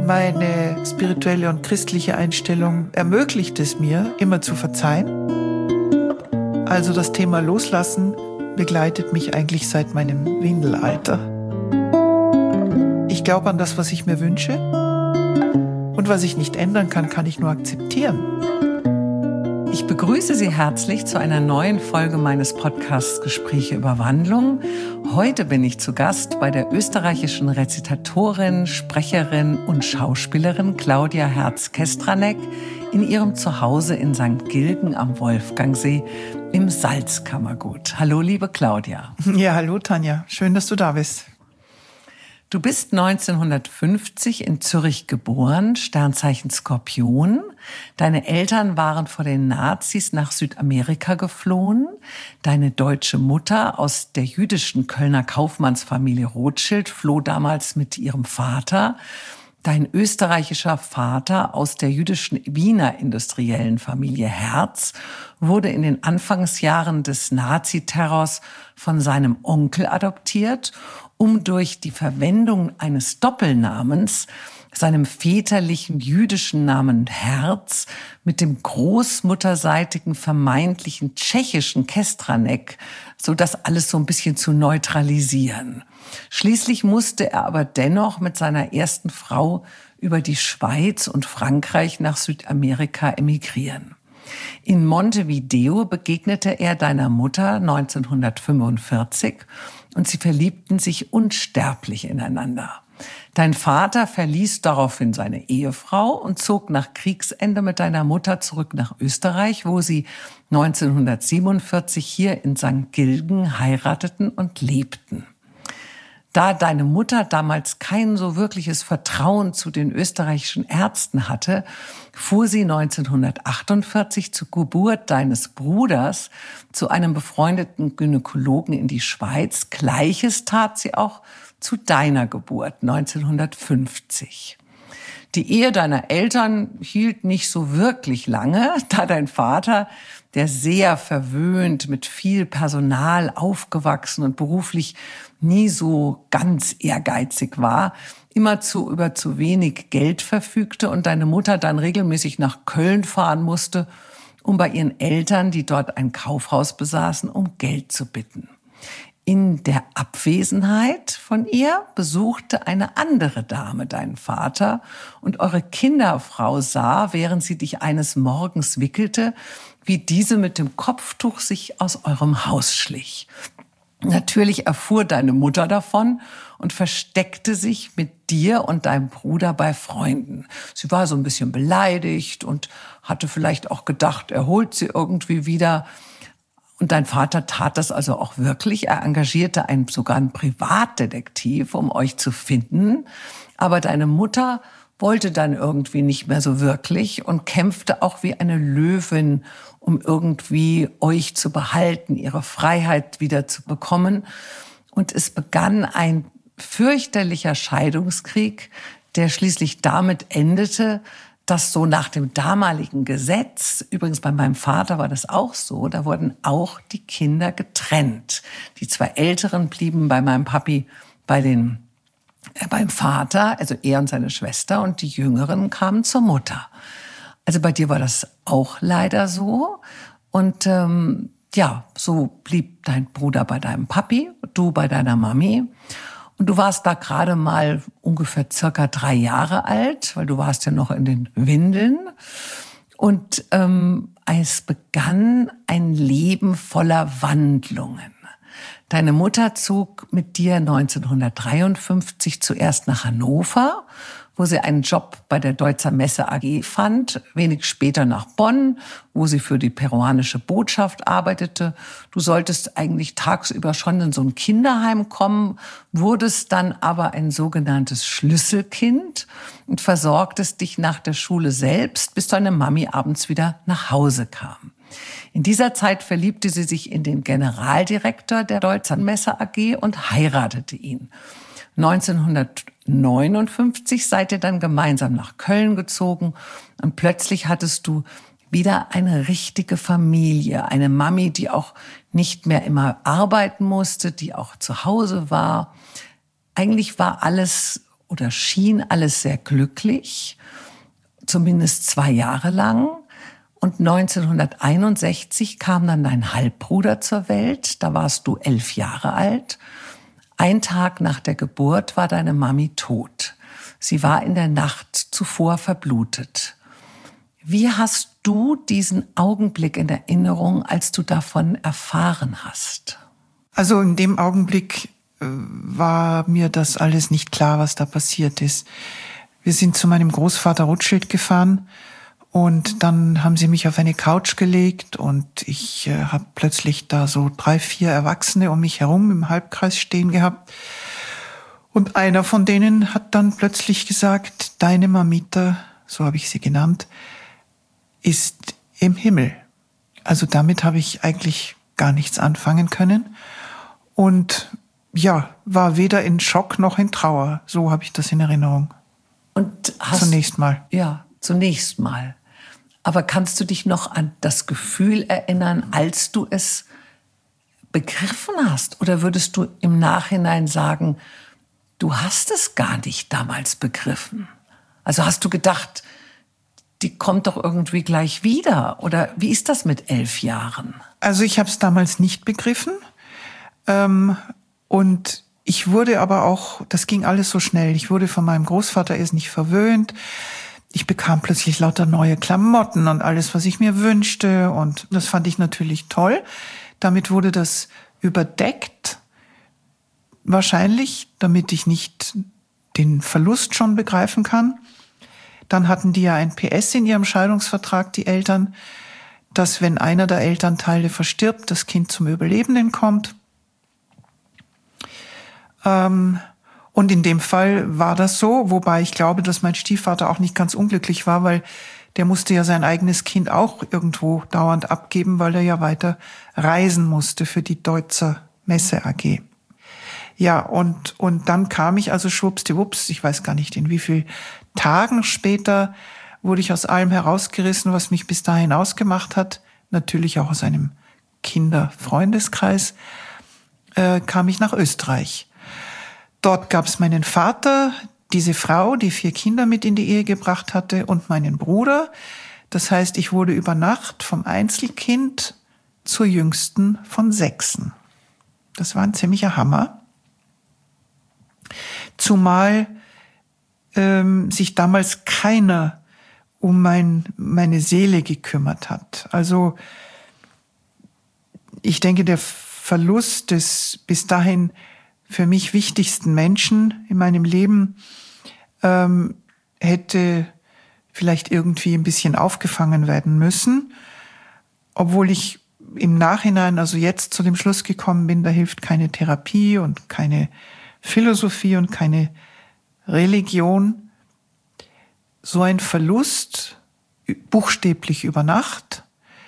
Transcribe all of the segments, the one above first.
Meine spirituelle und christliche Einstellung ermöglicht es mir, immer zu verzeihen. Also das Thema Loslassen begleitet mich eigentlich seit meinem Windelalter. Ich glaube an das, was ich mir wünsche. Und was ich nicht ändern kann, kann ich nur akzeptieren. Ich begrüße Sie herzlich zu einer neuen Folge meines Podcasts Gespräche über Wandlung. Heute bin ich zu Gast bei der österreichischen Rezitatorin, Sprecherin und Schauspielerin Claudia Herz-Kestranek in ihrem Zuhause in St. Gilgen am Wolfgangsee im Salzkammergut. Hallo, liebe Claudia. Ja, hallo Tanja. Schön, dass du da bist. Du bist 1950 in Zürich geboren, Sternzeichen Skorpion. Deine Eltern waren vor den Nazis nach Südamerika geflohen. Deine deutsche Mutter aus der jüdischen Kölner Kaufmannsfamilie Rothschild floh damals mit ihrem Vater. Dein österreichischer Vater aus der jüdischen Wiener industriellen Familie Herz wurde in den Anfangsjahren des Naziterrors von seinem Onkel adoptiert, um durch die Verwendung eines Doppelnamens, seinem väterlichen jüdischen Namen Herz, mit dem großmutterseitigen vermeintlichen tschechischen Kestranek, so das alles so ein bisschen zu neutralisieren. Schließlich musste er aber dennoch mit seiner ersten Frau über die Schweiz und Frankreich nach Südamerika emigrieren. In Montevideo begegnete er deiner Mutter 1945 und sie verliebten sich unsterblich ineinander. Dein Vater verließ daraufhin seine Ehefrau und zog nach Kriegsende mit deiner Mutter zurück nach Österreich, wo sie 1947 hier in St. Gilgen heirateten und lebten. Da deine Mutter damals kein so wirkliches Vertrauen zu den österreichischen Ärzten hatte, fuhr sie 1948 zur Geburt deines Bruders zu einem befreundeten Gynäkologen in die Schweiz. Gleiches tat sie auch zu deiner Geburt 1950. Die Ehe deiner Eltern hielt nicht so wirklich lange, da dein Vater, der sehr verwöhnt, mit viel Personal aufgewachsen und beruflich nie so ganz ehrgeizig war, immer über zu wenig Geld verfügte und deine Mutter dann regelmäßig nach Köln fahren musste, um bei ihren Eltern, die dort ein Kaufhaus besaßen, um Geld zu bitten. In der Abwesenheit von ihr besuchte eine andere Dame deinen Vater und eure Kinderfrau sah, während sie dich eines Morgens wickelte, wie diese mit dem Kopftuch sich aus eurem Haus schlich. Natürlich erfuhr deine Mutter davon und versteckte sich mit dir und deinem Bruder bei Freunden. Sie war so ein bisschen beleidigt und hatte vielleicht auch gedacht, er holt sie irgendwie wieder. Und dein Vater tat das also auch wirklich. Er engagierte sogar einen Privatdetektiv, um euch zu finden. Aber deine Mutter wollte dann irgendwie nicht mehr so wirklich und kämpfte auch wie eine Löwin, um irgendwie euch zu behalten, ihre Freiheit wieder zu bekommen. Und es begann ein fürchterlicher Scheidungskrieg, der schließlich damit endete, dass so nach dem damaligen Gesetz, übrigens bei meinem Vater war das auch so, da wurden auch die Kinder getrennt. Die zwei Älteren blieben bei meinem Papi beim Vater, also er und seine Schwester, und die Jüngeren kamen zur Mutter. Also bei dir war das auch leider so. Und so blieb dein Bruder bei deinem Papi, du bei deiner Mami. Und du warst da gerade mal ungefähr circa 3 Jahre alt, weil du warst ja noch in den Windeln. Und es begann ein Leben voller Wandlungen. Deine Mutter zog mit dir 1953 zuerst nach Hannover, wo sie einen Job bei der Deutzer Messe AG fand, wenig später nach Bonn, wo sie für die peruanische Botschaft arbeitete. Du solltest eigentlich tagsüber schon in so ein Kinderheim kommen, wurdest dann aber ein sogenanntes Schlüsselkind und versorgtest dich nach der Schule selbst, bis deine Mami abends wieder nach Hause kam. In dieser Zeit verliebte sie sich in den Generaldirektor der Deutzer Messe AG und heiratete ihn. 1959 seid ihr dann gemeinsam nach Köln gezogen und plötzlich hattest du wieder eine richtige Familie, eine Mami, die auch nicht mehr immer arbeiten musste, die auch zu Hause war. Eigentlich war alles oder schien alles sehr glücklich, zumindest 2 Jahre lang. Und 1961 kam dann dein Halbbruder zur Welt, da warst du 11 Jahre alt. Ein Tag nach der Geburt war deine Mami tot. Sie war in der Nacht zuvor verblutet. Wie hast du diesen Augenblick in Erinnerung, als du davon erfahren hast? Also in dem Augenblick war mir das alles nicht klar, was da passiert ist. Wir sind zu meinem Großvater Rothschild gefahren und dann haben sie mich auf eine Couch gelegt und ich habe plötzlich da so 3, 4 Erwachsene um mich herum im Halbkreis stehen gehabt. Und einer von denen hat dann plötzlich gesagt, deine Mamita, so habe ich sie genannt, ist im Himmel. Also damit habe ich eigentlich gar nichts anfangen können und ja, war weder in Schock noch in Trauer. So habe ich das in Erinnerung. Und zunächst mal. Ja, zunächst mal. Aber kannst du dich noch an das Gefühl erinnern, als du es begriffen hast? Oder würdest du im Nachhinein sagen, du hast es gar nicht damals begriffen? Also hast du gedacht, die kommt doch irgendwie gleich wieder? Oder wie ist das mit 11 Jahren? Also ich habe es damals nicht begriffen. Und ich wurde aber auch, das ging alles so schnell. Ich wurde von meinem Großvater erst nicht verwöhnt. Ich bekam plötzlich lauter neue Klamotten und alles, was ich mir wünschte. Und das fand ich natürlich toll. Damit wurde das überdeckt. Wahrscheinlich, damit ich nicht den Verlust schon begreifen kann. Dann hatten die ja ein PS in ihrem Scheidungsvertrag, die Eltern, dass wenn einer der Elternteile verstirbt, das Kind zum Überlebenden kommt. Und in dem Fall war das so, wobei ich glaube, dass mein Stiefvater auch nicht ganz unglücklich war, weil der musste ja sein eigenes Kind auch irgendwo dauernd abgeben, weil er ja weiter reisen musste für die Deutzer Messe AG. Ja, und dann kam ich also schwuppsdiwupps, ich weiß gar nicht in wie viel Tagen später, wurde ich aus allem herausgerissen, was mich bis dahin ausgemacht hat, natürlich auch aus einem Kinderfreundeskreis, kam ich nach Österreich. Dort gab es meinen Vater, diese Frau, die 4 Kinder mit in die Ehe gebracht hatte, und meinen Bruder. Das heißt, ich wurde über Nacht vom Einzelkind zur jüngsten von 6. Das war ein ziemlicher Hammer. Zumal sich damals keiner um meine Seele gekümmert hat. Also ich denke, der Verlust des bis dahin für mich wichtigsten Menschen in meinem Leben hätte vielleicht irgendwie ein bisschen aufgefangen werden müssen, obwohl ich im Nachhinein, also jetzt zu dem Schluss gekommen bin, da hilft keine Therapie und keine Philosophie und keine Religion. So ein Verlust, buchstäblich über Nacht,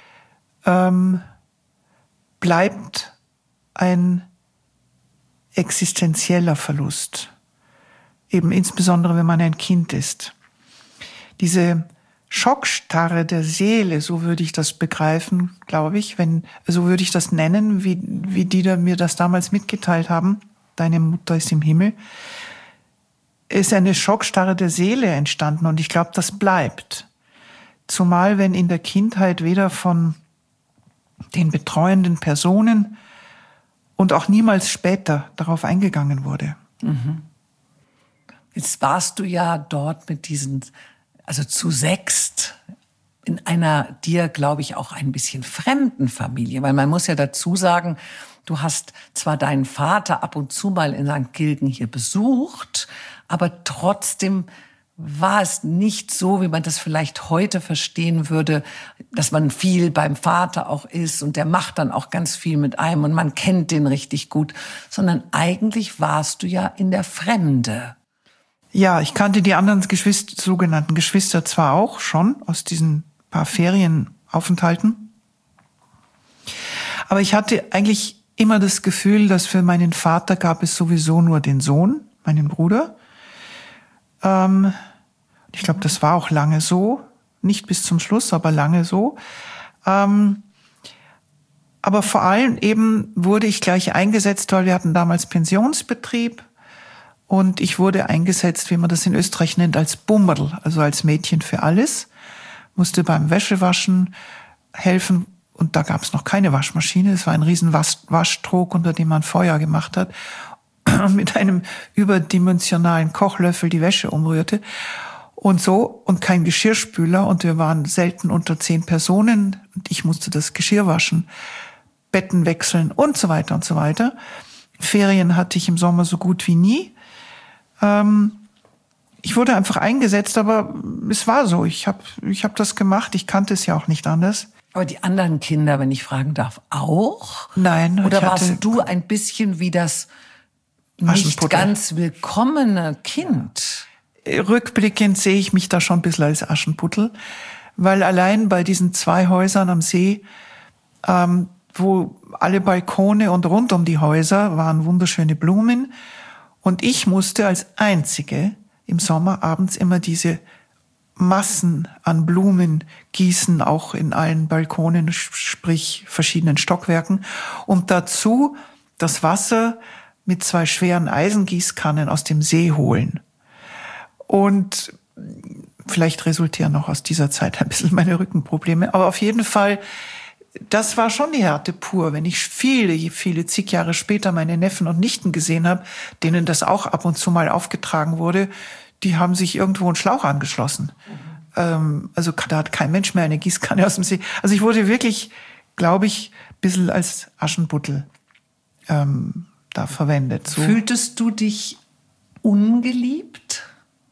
bleibt ein existenzieller Verlust. Eben insbesondere, wenn man ein Kind ist. Diese Schockstarre der Seele, so würde ich das begreifen, glaube ich, so würde ich das nennen, wie die da mir das damals mitgeteilt haben, deine Mutter ist im Himmel, ist eine Schockstarre der Seele entstanden und ich glaube, das bleibt. Zumal, wenn in der Kindheit weder von den betreuenden Personen und auch niemals später darauf eingegangen wurde. Mhm. Jetzt warst du ja dort mit diesen, also zu 6 in einer dir, glaube ich, auch ein bisschen fremden Familie. Weil man muss ja dazu sagen, du hast zwar deinen Vater ab und zu mal in St. Gilgen hier besucht, aber trotzdem war es nicht so, wie man das vielleicht heute verstehen würde, dass man viel beim Vater auch ist und der macht dann auch ganz viel mit einem und man kennt den richtig gut, sondern eigentlich warst du ja in der Fremde. Ja, ich kannte die anderen sogenannten Geschwister zwar auch schon aus diesen paar Ferienaufenthalten, aber ich hatte eigentlich immer das Gefühl, dass für meinen Vater gab es sowieso nur den Sohn, meinen Bruder. Ich glaube, das war auch lange so, nicht bis zum Schluss, aber lange so. Aber vor allem eben wurde ich gleich eingesetzt, weil wir hatten damals Pensionsbetrieb Und ich wurde eingesetzt, wie man das in Österreich nennt, als Bummerl, also als Mädchen für alles. Musste beim Wäschewaschen helfen. Und da gab es noch keine Waschmaschine. Es war ein riesen Waschtrog, unter dem man Feuer gemacht hat. Und mit einem überdimensionalen Kochlöffel die Wäsche umrührte. Und so, und kein Geschirrspüler. Und wir waren selten unter 10 Personen. Und ich musste das Geschirr waschen, Betten wechseln und so weiter und so weiter. Ferien hatte ich im Sommer so gut wie nie. Ich wurde einfach eingesetzt, aber es war so. Ich hab das gemacht. Ich kannte es ja auch nicht anders. Aber die anderen Kinder, wenn ich fragen darf, auch? Nein. Oder warst du ein bisschen wie das nicht ganz willkommene Kind? Rückblickend sehe ich mich da schon ein bisschen als Aschenputtel, weil allein bei diesen 2 Häusern am See, wo alle Balkone und rund um die Häuser waren wunderschöne Blumen, und ich musste als Einzige im Sommer abends immer diese Massen an Blumen gießen, auch in allen Balkonen, sprich verschiedenen Stockwerken, und dazu das Wasser mit 2 schweren Eisengießkannen aus dem See holen. Und vielleicht resultieren auch aus dieser Zeit ein bisschen meine Rückenprobleme, aber auf jeden Fall, das war schon die Härte pur. Wenn ich viele zig Jahre später meine Neffen und Nichten gesehen habe, denen das auch ab und zu mal aufgetragen wurde, die haben sich irgendwo einen Schlauch angeschlossen. Also da hat kein Mensch mehr eine Gießkanne aus dem See. Also ich wurde wirklich, glaube ich, ein bisschen als Aschenputtel da verwendet. So. Fühltest du dich ungeliebt?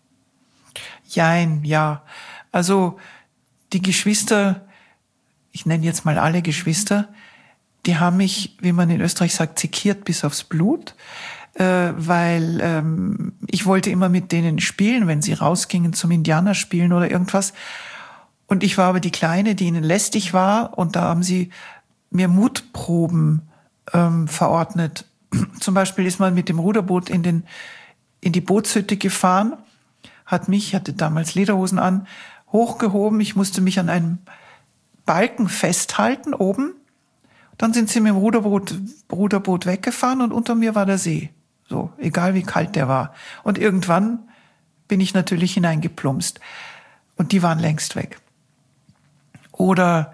Jein, ja. Also die Geschwister, ich nenne jetzt mal alle Geschwister, die haben mich, wie man in Österreich sagt, sekiert bis aufs Blut, weil ich wollte immer mit denen spielen, wenn sie rausgingen zum Indianerspielen oder irgendwas. Und ich war aber die Kleine, die ihnen lästig war, und da haben sie mir Mutproben verordnet. Zum Beispiel ist man mit dem Ruderboot in die Bootshütte gefahren, hatte damals Lederhosen an, hochgehoben. Ich musste mich an einem Balken festhalten oben. Dann sind sie mit dem Ruderboot weggefahren und unter mir war der See. So, egal wie kalt der war. Und irgendwann bin ich natürlich hineingeplumpst. Und die waren längst weg. Oder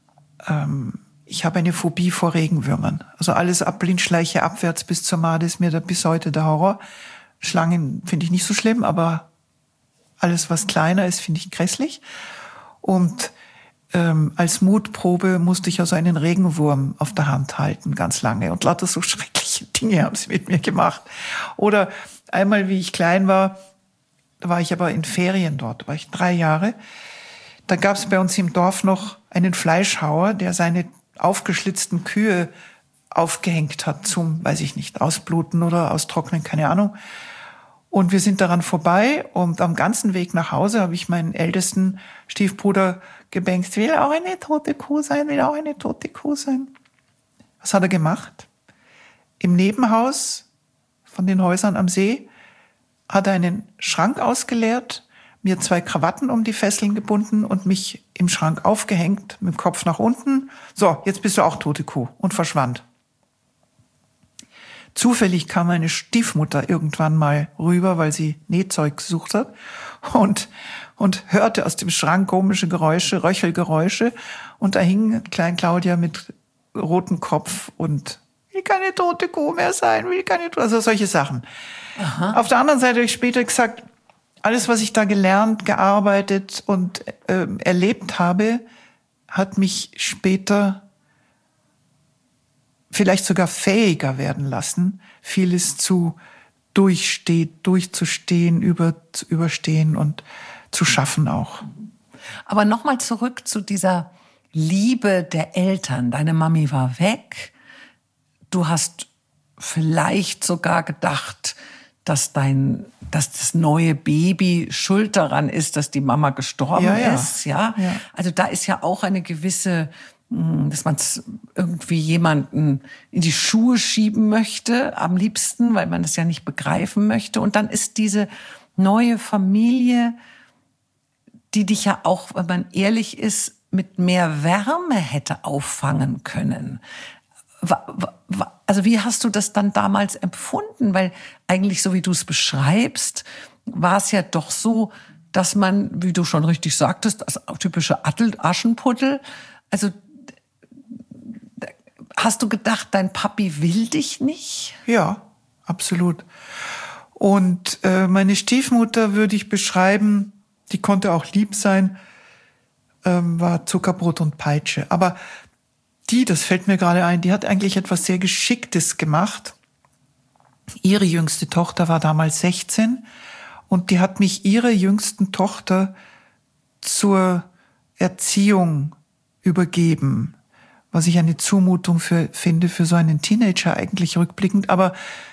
ich habe eine Phobie vor Regenwürmern. Also alles ab Blindschleiche abwärts bis zur Made ist mir bis heute der Horror. Schlangen finde ich nicht so schlimm, aber alles, was kleiner ist, finde ich grässlich. Und als Mutprobe musste ich also einen Regenwurm auf der Hand halten, ganz lange. Und lauter so schreckliche Dinge haben sie mit mir gemacht. Oder einmal, wie ich klein war, da war ich aber in Ferien dort, da war ich 3 Jahre. Da gab es bei uns im Dorf noch einen Fleischhauer, der seine aufgeschlitzten Kühe aufgehängt hat zum, weiß ich nicht, Ausbluten oder Austrocknen, keine Ahnung. Und wir sind daran vorbei, und am ganzen Weg nach Hause habe ich meinen ältesten Stiefbruder gebänkt, will auch eine tote Kuh sein, will auch eine tote Kuh sein. Was hat er gemacht? Im Nebenhaus von den Häusern am See hat er einen Schrank ausgeleert, mir 2 Krawatten um die Fesseln gebunden und mich im Schrank aufgehängt, mit dem Kopf nach unten. So, jetzt bist du auch tote Kuh, und verschwand. Zufällig kam meine Stiefmutter irgendwann mal rüber, weil sie Nähzeug gesucht hat, und hörte aus dem Schrank komische Geräusche, Röchelgeräusche, und da hing Klein Claudia mit rotem Kopf und will keine tote Kuh mehr sein, also solche Sachen. Aha. Auf der anderen Seite habe ich später gesagt, alles, was ich da gelernt, gearbeitet und erlebt habe, hat mich später vielleicht sogar fähiger werden lassen, vieles durchzustehen, überstehen und zu schaffen auch. Aber nochmal zurück zu dieser Liebe der Eltern. Deine Mami war weg. Du hast vielleicht sogar gedacht, dass das neue Baby schuld daran ist, dass die Mama gestorben ist. Ja? Also da ist ja auch eine gewisse, dass man irgendwie jemanden in die Schuhe schieben möchte, am liebsten, weil man das ja nicht begreifen möchte. Und dann ist diese neue Familie, die dich ja auch, wenn man ehrlich ist, mit mehr Wärme hätte auffangen können. Also wie hast du das dann damals empfunden? Weil eigentlich, so wie du es beschreibst, war es ja doch so, dass man, wie du schon richtig sagtest, das typische Aschenputtel, also hast du gedacht, dein Papi will dich nicht? Ja, absolut. Und meine Stiefmutter würde ich beschreiben, die konnte auch lieb sein, war Zuckerbrot und Peitsche. Aber das fällt mir gerade ein, die hat eigentlich etwas sehr Geschicktes gemacht. Ihre jüngste Tochter war damals 16 und die hat mich ihrer jüngsten Tochter zur Erziehung übergeben, was ich eine Zumutung finde für so einen Teenager eigentlich rückblickend. Aber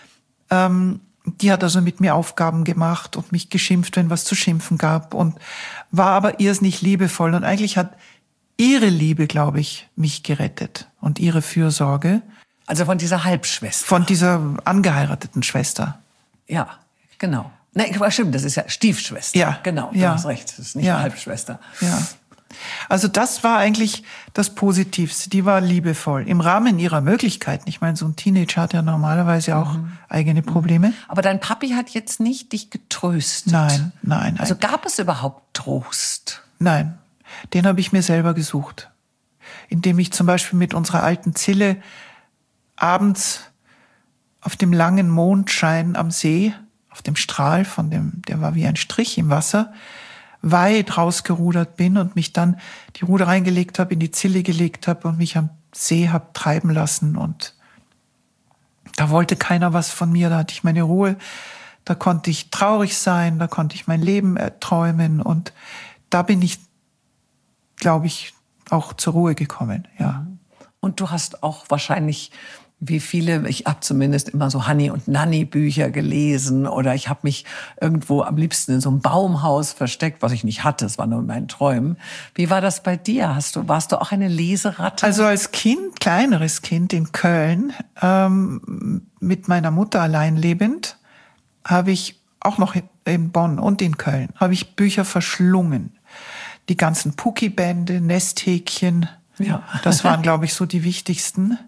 die hat also mit mir Aufgaben gemacht und mich geschimpft, wenn was zu schimpfen gab, und war aber irrsinnig liebevoll. Und eigentlich hat ihre Liebe, glaube ich, mich gerettet und ihre Fürsorge. Also von dieser Halbschwester. Von dieser angeheirateten Schwester. Ja, genau. Nein, stimmt, das ist ja Stiefschwester. Ja. Genau, du hast recht, das ist nicht Halbschwester. Ja. Also das war eigentlich das Positivste. Die war liebevoll im Rahmen ihrer Möglichkeiten. Ich meine, so ein Teenager hat ja normalerweise auch eigene Probleme. Aber dein Papi hat jetzt nicht dich getröstet. Nein. Also gab es überhaupt Trost? Nein, den habe ich mir selber gesucht. Indem ich zum Beispiel mit unserer alten Zille abends auf dem langen Mondschein am See, auf dem Strahl, der war wie ein Strich im Wasser, weit rausgerudert bin und mich dann die Ruder reingelegt habe, in die Zille gelegt habe und mich am See habe treiben lassen. Und da wollte keiner was von mir, da hatte ich meine Ruhe, da konnte ich traurig sein, da konnte ich mein Leben träumen, und da bin ich, glaube ich, auch zur Ruhe gekommen, ja. Und du hast auch wahrscheinlich, wie viele, ich habe zumindest immer so Hanni und Nanni Bücher gelesen, oder ich habe mich irgendwo am liebsten in so einem Baumhaus versteckt, was ich nicht hatte, es war nur in meinen Träumen. Wie war das bei dir? Warst du auch eine Leseratte? Also als Kind, kleineres Kind in Köln, mit meiner Mutter allein lebend, habe ich auch noch in Bonn und in Köln, habe ich Bücher verschlungen. Die ganzen Pucki-Bände, Nesthäkchen, das waren, glaube ich, so die wichtigsten.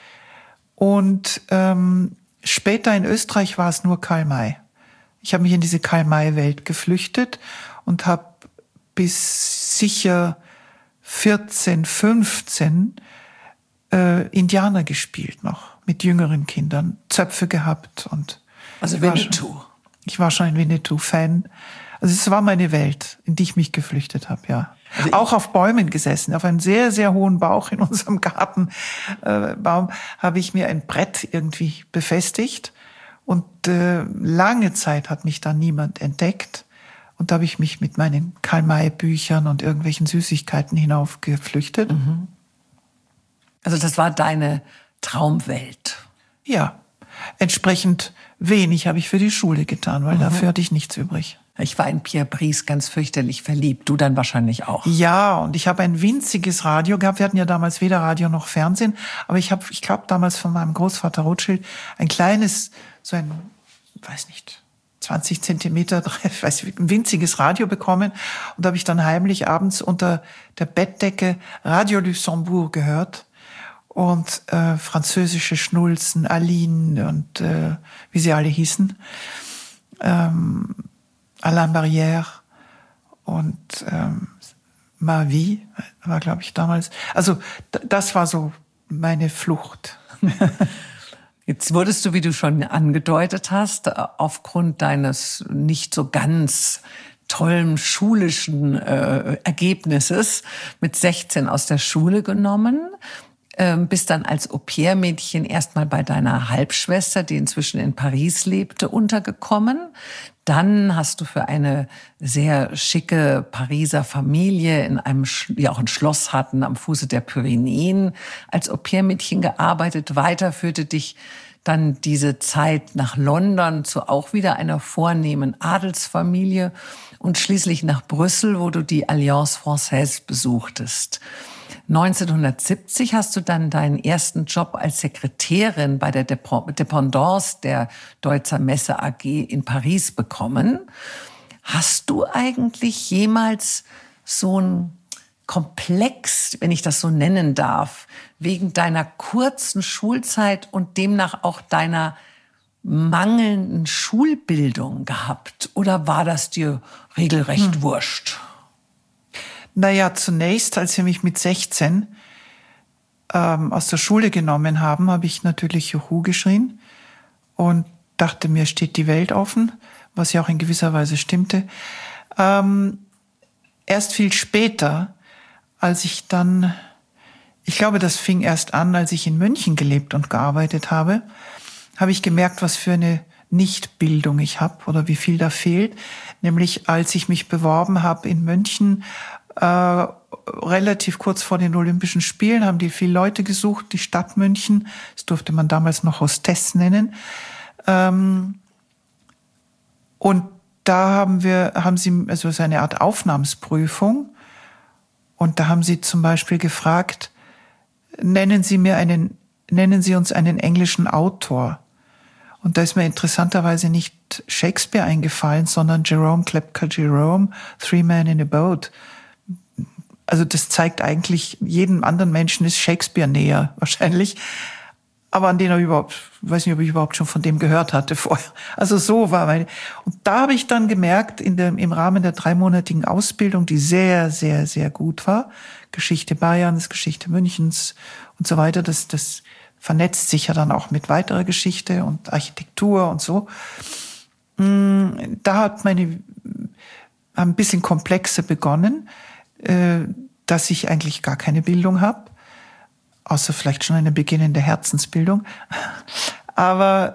Und später in Österreich war es nur Karl May. Ich habe mich in diese Karl May-Welt geflüchtet und habe bis sicher 14, 15 Indianer gespielt noch, mit jüngeren Kindern, Zöpfe gehabt. Also Winnetou. Ich war schon ein Winnetou-Fan. Also es war meine Welt, in die ich mich geflüchtet habe, ja. Also auch auf Bäumen gesessen, auf einem sehr, sehr hohen Bauch in unserem Gartenbaum habe ich mir ein Brett irgendwie befestigt, und lange Zeit hat mich da niemand entdeckt, und da habe ich mich mit meinen Karl-May-Büchern und irgendwelchen Süßigkeiten hinaufgeflüchtet. Also das war deine Traumwelt. Ja, entsprechend wenig habe ich für die Schule getan, weil dafür hatte ich nichts übrig. Ich war in Pierre Brice ganz fürchterlich verliebt. Du dann wahrscheinlich auch. Ja, und ich habe ein winziges Radio gehabt. Wir hatten ja damals weder Radio noch Fernsehen. Aber ich glaube, damals von meinem Großvater Rothschild ein kleines, so ein, weiß nicht, 20 Zentimeter, ein winziges Radio bekommen. Und da habe ich dann heimlich abends unter der Bettdecke Radio Luxembourg gehört. Und französische Schnulzen, Aline und wie sie alle hießen. Alain Barrière und Ma Vie war, glaube ich, damals. Also das war so meine Flucht. Jetzt wurdest du, wie du schon angedeutet hast, aufgrund deines nicht so ganz tollen schulischen Ergebnisses mit 16 aus der Schule genommen. Bist dann als Au-pair-Mädchen erstmal bei deiner Halbschwester, die inzwischen in Paris lebte, untergekommen. Dann hast du für eine sehr schicke Pariser Familie in einem, die auch ein Schloss hatten am Fuße der Pyrenäen, als Au-pair-Mädchen gearbeitet. Weiter führte dich dann diese Zeit nach London zu auch wieder einer vornehmen Adelsfamilie und schließlich nach Brüssel, wo du die Alliance Française besuchtest. 1970 hast du dann deinen ersten Job als Sekretärin bei der Dependance der Deutzer Messe AG in Paris bekommen. Hast du eigentlich jemals so ein komplex, wenn ich das so nennen darf, wegen deiner kurzen Schulzeit und demnach auch deiner mangelnden Schulbildung gehabt? Oder war das dir regelrecht wurscht? Naja, zunächst, als sie mich mit 16 aus der Schule genommen haben, habe ich natürlich Juhu geschrien und dachte, mir steht die Welt offen, was ja auch in gewisser Weise stimmte. Erst viel später, als ich dann, ich glaube, das fing erst an, als ich in München gelebt und gearbeitet habe, habe ich gemerkt, was für eine Nichtbildung ich habe oder wie viel da fehlt. Nämlich, als ich mich beworben habe in München, relativ kurz vor den Olympischen Spielen, haben die viele Leute gesucht, die Stadt München, das durfte man damals noch Hostess nennen. Und da haben sie also so eine Art Aufnahmsprüfung. Und da haben sie zum Beispiel gefragt, nennen Sie uns einen englischen Autor. Und da ist mir interessanterweise nicht Shakespeare eingefallen, sondern Jerome Klepka Jerome, Three Men in a Boat. Also das zeigt eigentlich, jedem anderen Menschen ist Shakespeare näher wahrscheinlich. Aber an den weiß nicht, ob ich überhaupt schon von dem gehört hatte vorher. Also so war meine. Und da habe ich dann gemerkt, im Rahmen der 3-monatigen Ausbildung, die sehr, sehr, sehr gut war, Geschichte Bayerns, Geschichte Münchens und so weiter, das vernetzt sich ja dann auch mit weiterer Geschichte und Architektur und so. Da hat ein bisschen komplexer begonnen, dass ich eigentlich gar keine Bildung habe. Außer vielleicht schon eine beginnende Herzensbildung. Aber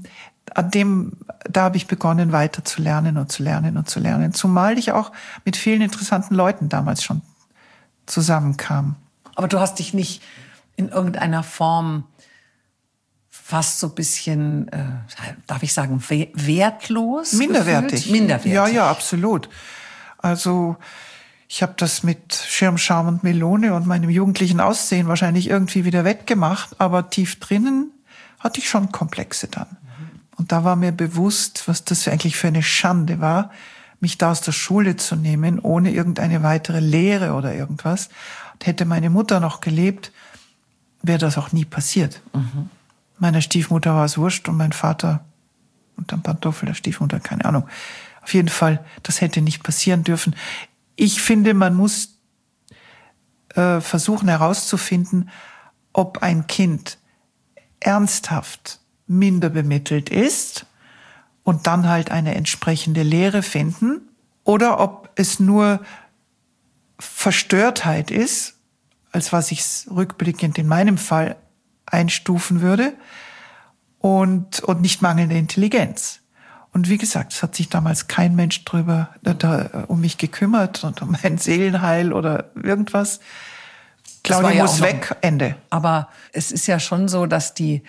da habe ich begonnen, weiter zu lernen und zu lernen und zu lernen. Zumal ich auch mit vielen interessanten Leuten damals schon zusammenkam. Aber du hast dich nicht in irgendeiner Form fast so ein bisschen, darf ich sagen, wertlos Minderwertig. gefühlt? Minderwertig. Ja, absolut. Also ich habe das mit Schirm, Charme und Melone und meinem jugendlichen Aussehen wahrscheinlich irgendwie wieder wettgemacht, aber tief drinnen hatte ich schon Komplexe dann. Und da war mir bewusst, was das eigentlich für eine Schande war, mich da aus der Schule zu nehmen, ohne irgendeine weitere Lehre oder irgendwas. Und hätte meine Mutter noch gelebt, wäre das auch nie passiert. Meiner Stiefmutter war es wurscht und mein Vater unterm Pantoffel der Stiefmutter, keine Ahnung. Auf jeden Fall, das hätte nicht passieren dürfen. Ich finde, man muss versuchen herauszufinden, ob ein Kind ernsthaft minder bemittelt ist und dann halt eine entsprechende Lehre finden oder ob es nur Verstörtheit ist, als was ich rückblickend in meinem Fall einstufen würde und nicht mangelnde Intelligenz. Und wie gesagt, es hat sich damals kein Mensch um mich gekümmert und um mein Seelenheil oder irgendwas. Claudia muss weg, Ende. Aber es ist ja schon so, dass die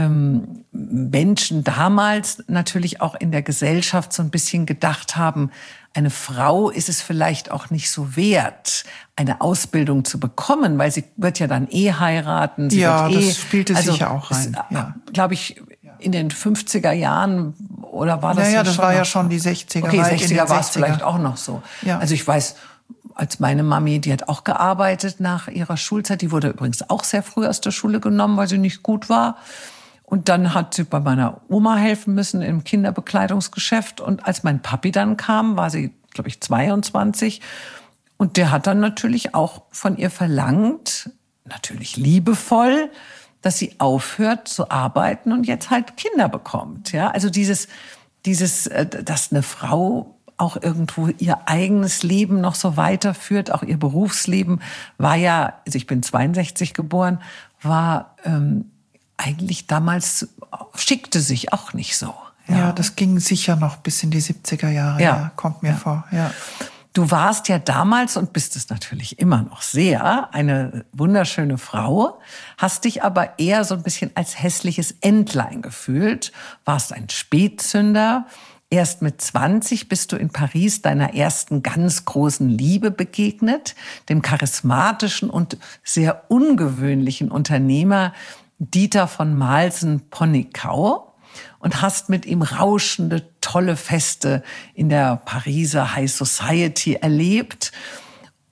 Menschen damals natürlich auch in der Gesellschaft so ein bisschen gedacht haben, eine Frau ist es vielleicht auch nicht so wert, eine Ausbildung zu bekommen, weil sie wird ja dann heiraten. Das spielte sicher auch rein. Glaube ich, in den 50er Jahren oder war das ja das war ja schon die 60er. Okay, 60er war es vielleicht auch noch so. Ja. Also ich weiß, als meine Mami, die hat auch gearbeitet nach ihrer Schulzeit, die wurde übrigens auch sehr früh aus der Schule genommen, weil sie nicht gut war. Und dann hat sie bei meiner Oma helfen müssen im Kinderbekleidungsgeschäft. Und als mein Papi dann kam, war sie, glaube ich, 22. Und der hat dann natürlich auch von ihr verlangt, natürlich liebevoll, dass sie aufhört zu arbeiten und jetzt halt Kinder bekommt. Ja, also dieses, dass eine Frau auch irgendwo ihr eigenes Leben noch so weiterführt, auch ihr Berufsleben war ja, also ich bin 62 geboren, war eigentlich damals, schickte sich auch nicht so. Ja, das ging sicher noch bis in die 70er Jahre, ja kommt mir vor. Ja. Du warst ja damals und bist es natürlich immer noch sehr, eine wunderschöne Frau, hast dich aber eher so ein bisschen als hässliches Entlein gefühlt, warst ein Spätzünder. Erst mit 20 bist du in Paris deiner ersten ganz großen Liebe begegnet, dem charismatischen und sehr ungewöhnlichen Unternehmer Dieter von Malsen-Ponickau und hast mit ihm rauschende, tolle Feste in der Pariser High Society erlebt.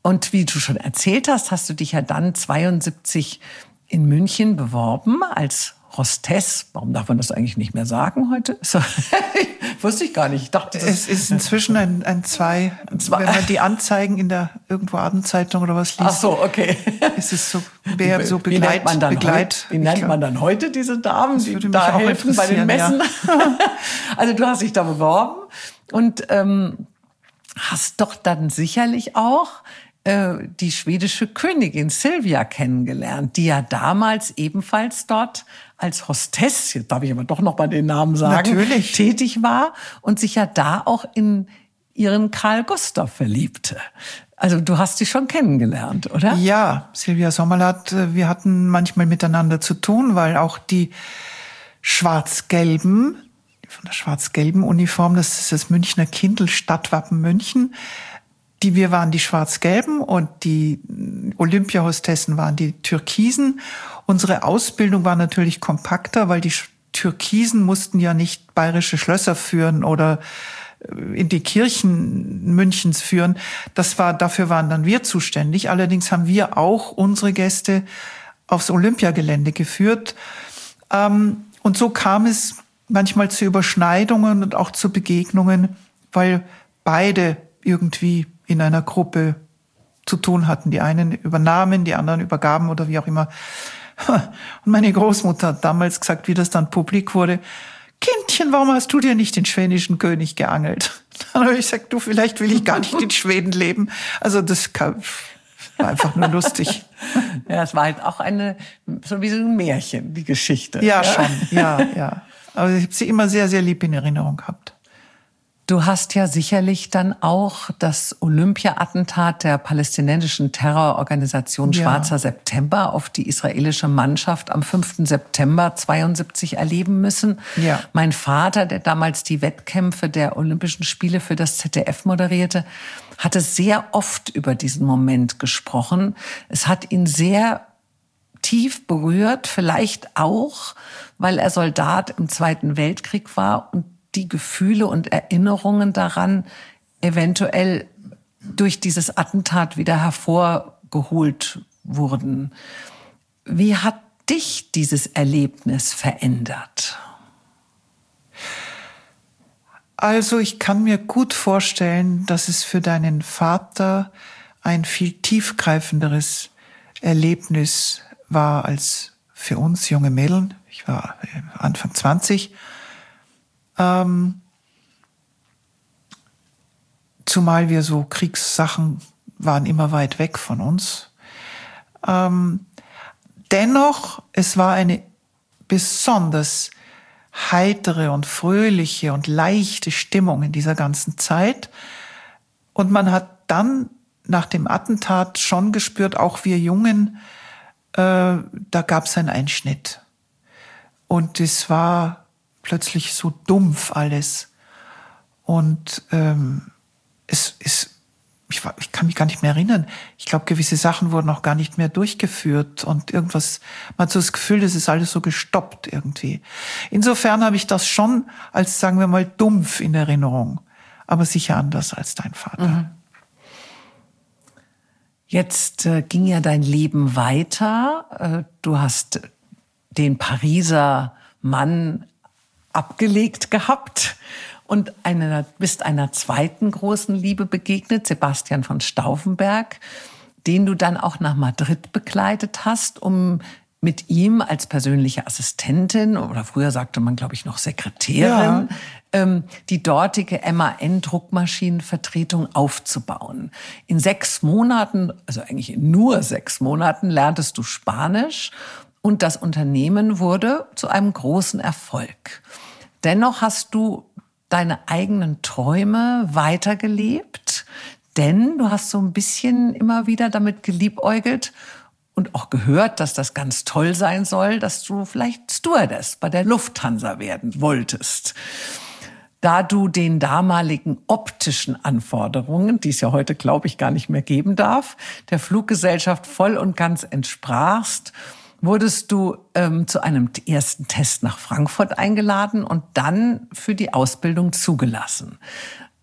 Und wie du schon erzählt hast, hast du dich ja dann 72 in München beworben als Hostess. Warum darf man das eigentlich nicht mehr sagen heute? So, wusste ich gar nicht. Ich dachte, es ist inzwischen ein Zwei. Wenn man die Anzeigen in der irgendwo Abendzeitung oder was liest. Ach so, okay. Ist es so, so Begleit. Wie nennt man dann heute diese Damen, die da helfen bei den Messen? Ja. Also du hast dich da beworben und hast doch dann sicherlich auch die schwedische Königin Silvia kennengelernt, die ja damals ebenfalls dort als Hostess, jetzt darf ich aber doch noch mal den Namen sagen, natürlich tätig war und sich ja da auch in ihren Karl Gustav verliebte. Also du hast sie schon kennengelernt, oder? Ja, Silvia Sommerlath, wir hatten manchmal miteinander zu tun, weil auch die Schwarz-Gelben, von der schwarz-gelben Uniform, das ist das Münchner Kindl, Stadtwappen München, wir waren die Schwarz-Gelben und die Olympiahostessen waren die Türkisen. Unsere Ausbildung war natürlich kompakter, weil die Türkisen mussten ja nicht bayerische Schlösser führen oder in die Kirchen Münchens führen. Dafür waren dann wir zuständig. Allerdings haben wir auch unsere Gäste aufs Olympiagelände geführt. Und so kam es manchmal zu Überschneidungen und auch zu Begegnungen, weil beide irgendwie in einer Gruppe zu tun hatten. Die einen übernahmen, die anderen übergaben oder wie auch immer. Und meine Großmutter hat damals gesagt, wie das dann publik wurde: Kindchen, warum hast du dir nicht den schwedischen König geangelt? Dann habe ich gesagt, du, vielleicht will ich gar nicht in Schweden leben. Also das war einfach nur lustig. Ja, es war halt auch so wie so ein Märchen, die Geschichte. Ja, schon, ja. Aber ich habe sie immer sehr, sehr lieb in Erinnerung gehabt. Du hast ja sicherlich dann auch das Olympia-Attentat der palästinensischen Terrororganisation Schwarzer September auf die israelische Mannschaft am 5. September 72 erleben müssen. Ja. Mein Vater, der damals die Wettkämpfe der Olympischen Spiele für das ZDF moderierte, hatte sehr oft über diesen Moment gesprochen. Es hat ihn sehr tief berührt, vielleicht auch, weil er Soldat im Zweiten Weltkrieg war und die Gefühle und Erinnerungen daran eventuell durch dieses Attentat wieder hervorgeholt wurden. Wie hat dich dieses Erlebnis verändert? Also ich kann mir gut vorstellen, dass es für deinen Vater ein viel tiefgreifenderes Erlebnis war als für uns junge Mädel. Ich war Anfang 20. Zumal wir so Kriegssachen waren immer weit weg von uns. Dennoch, es war eine besonders heitere und fröhliche und leichte Stimmung in dieser ganzen Zeit. Und man hat dann nach dem Attentat schon gespürt, auch wir Jungen, da gab es einen Einschnitt. Und es war plötzlich so dumpf alles. Und ich kann mich gar nicht mehr erinnern. Ich glaube, gewisse Sachen wurden auch gar nicht mehr durchgeführt und irgendwas, man hat so das Gefühl, das ist alles so gestoppt irgendwie. Insofern habe ich das schon als, sagen wir mal, dumpf in Erinnerung, aber sicher anders als dein Vater. Mhm. Jetzt ging ja dein Leben weiter. Du hast den Pariser Mann abgelegt gehabt und bist einer zweiten großen Liebe begegnet, Sebastian von Stauffenberg, den du dann auch nach Madrid begleitet hast, um mit ihm als persönliche Assistentin, oder früher sagte man, glaube ich, noch Sekretärin, die dortige MAN-Druckmaschinenvertretung aufzubauen. In 6 Monaten, also eigentlich in nur 6 Monaten, lerntest du Spanisch. Und das Unternehmen wurde zu einem großen Erfolg. Dennoch hast du deine eigenen Träume weitergelebt, denn du hast so ein bisschen immer wieder damit geliebäugelt und auch gehört, dass das ganz toll sein soll, dass du vielleicht Stewardess bei der Lufthansa werden wolltest. Da du den damaligen optischen Anforderungen, die es ja heute, glaube ich, gar nicht mehr geben darf, der Fluggesellschaft voll und ganz entsprachst, wurdest du zu einem ersten Test nach Frankfurt eingeladen und dann für die Ausbildung zugelassen.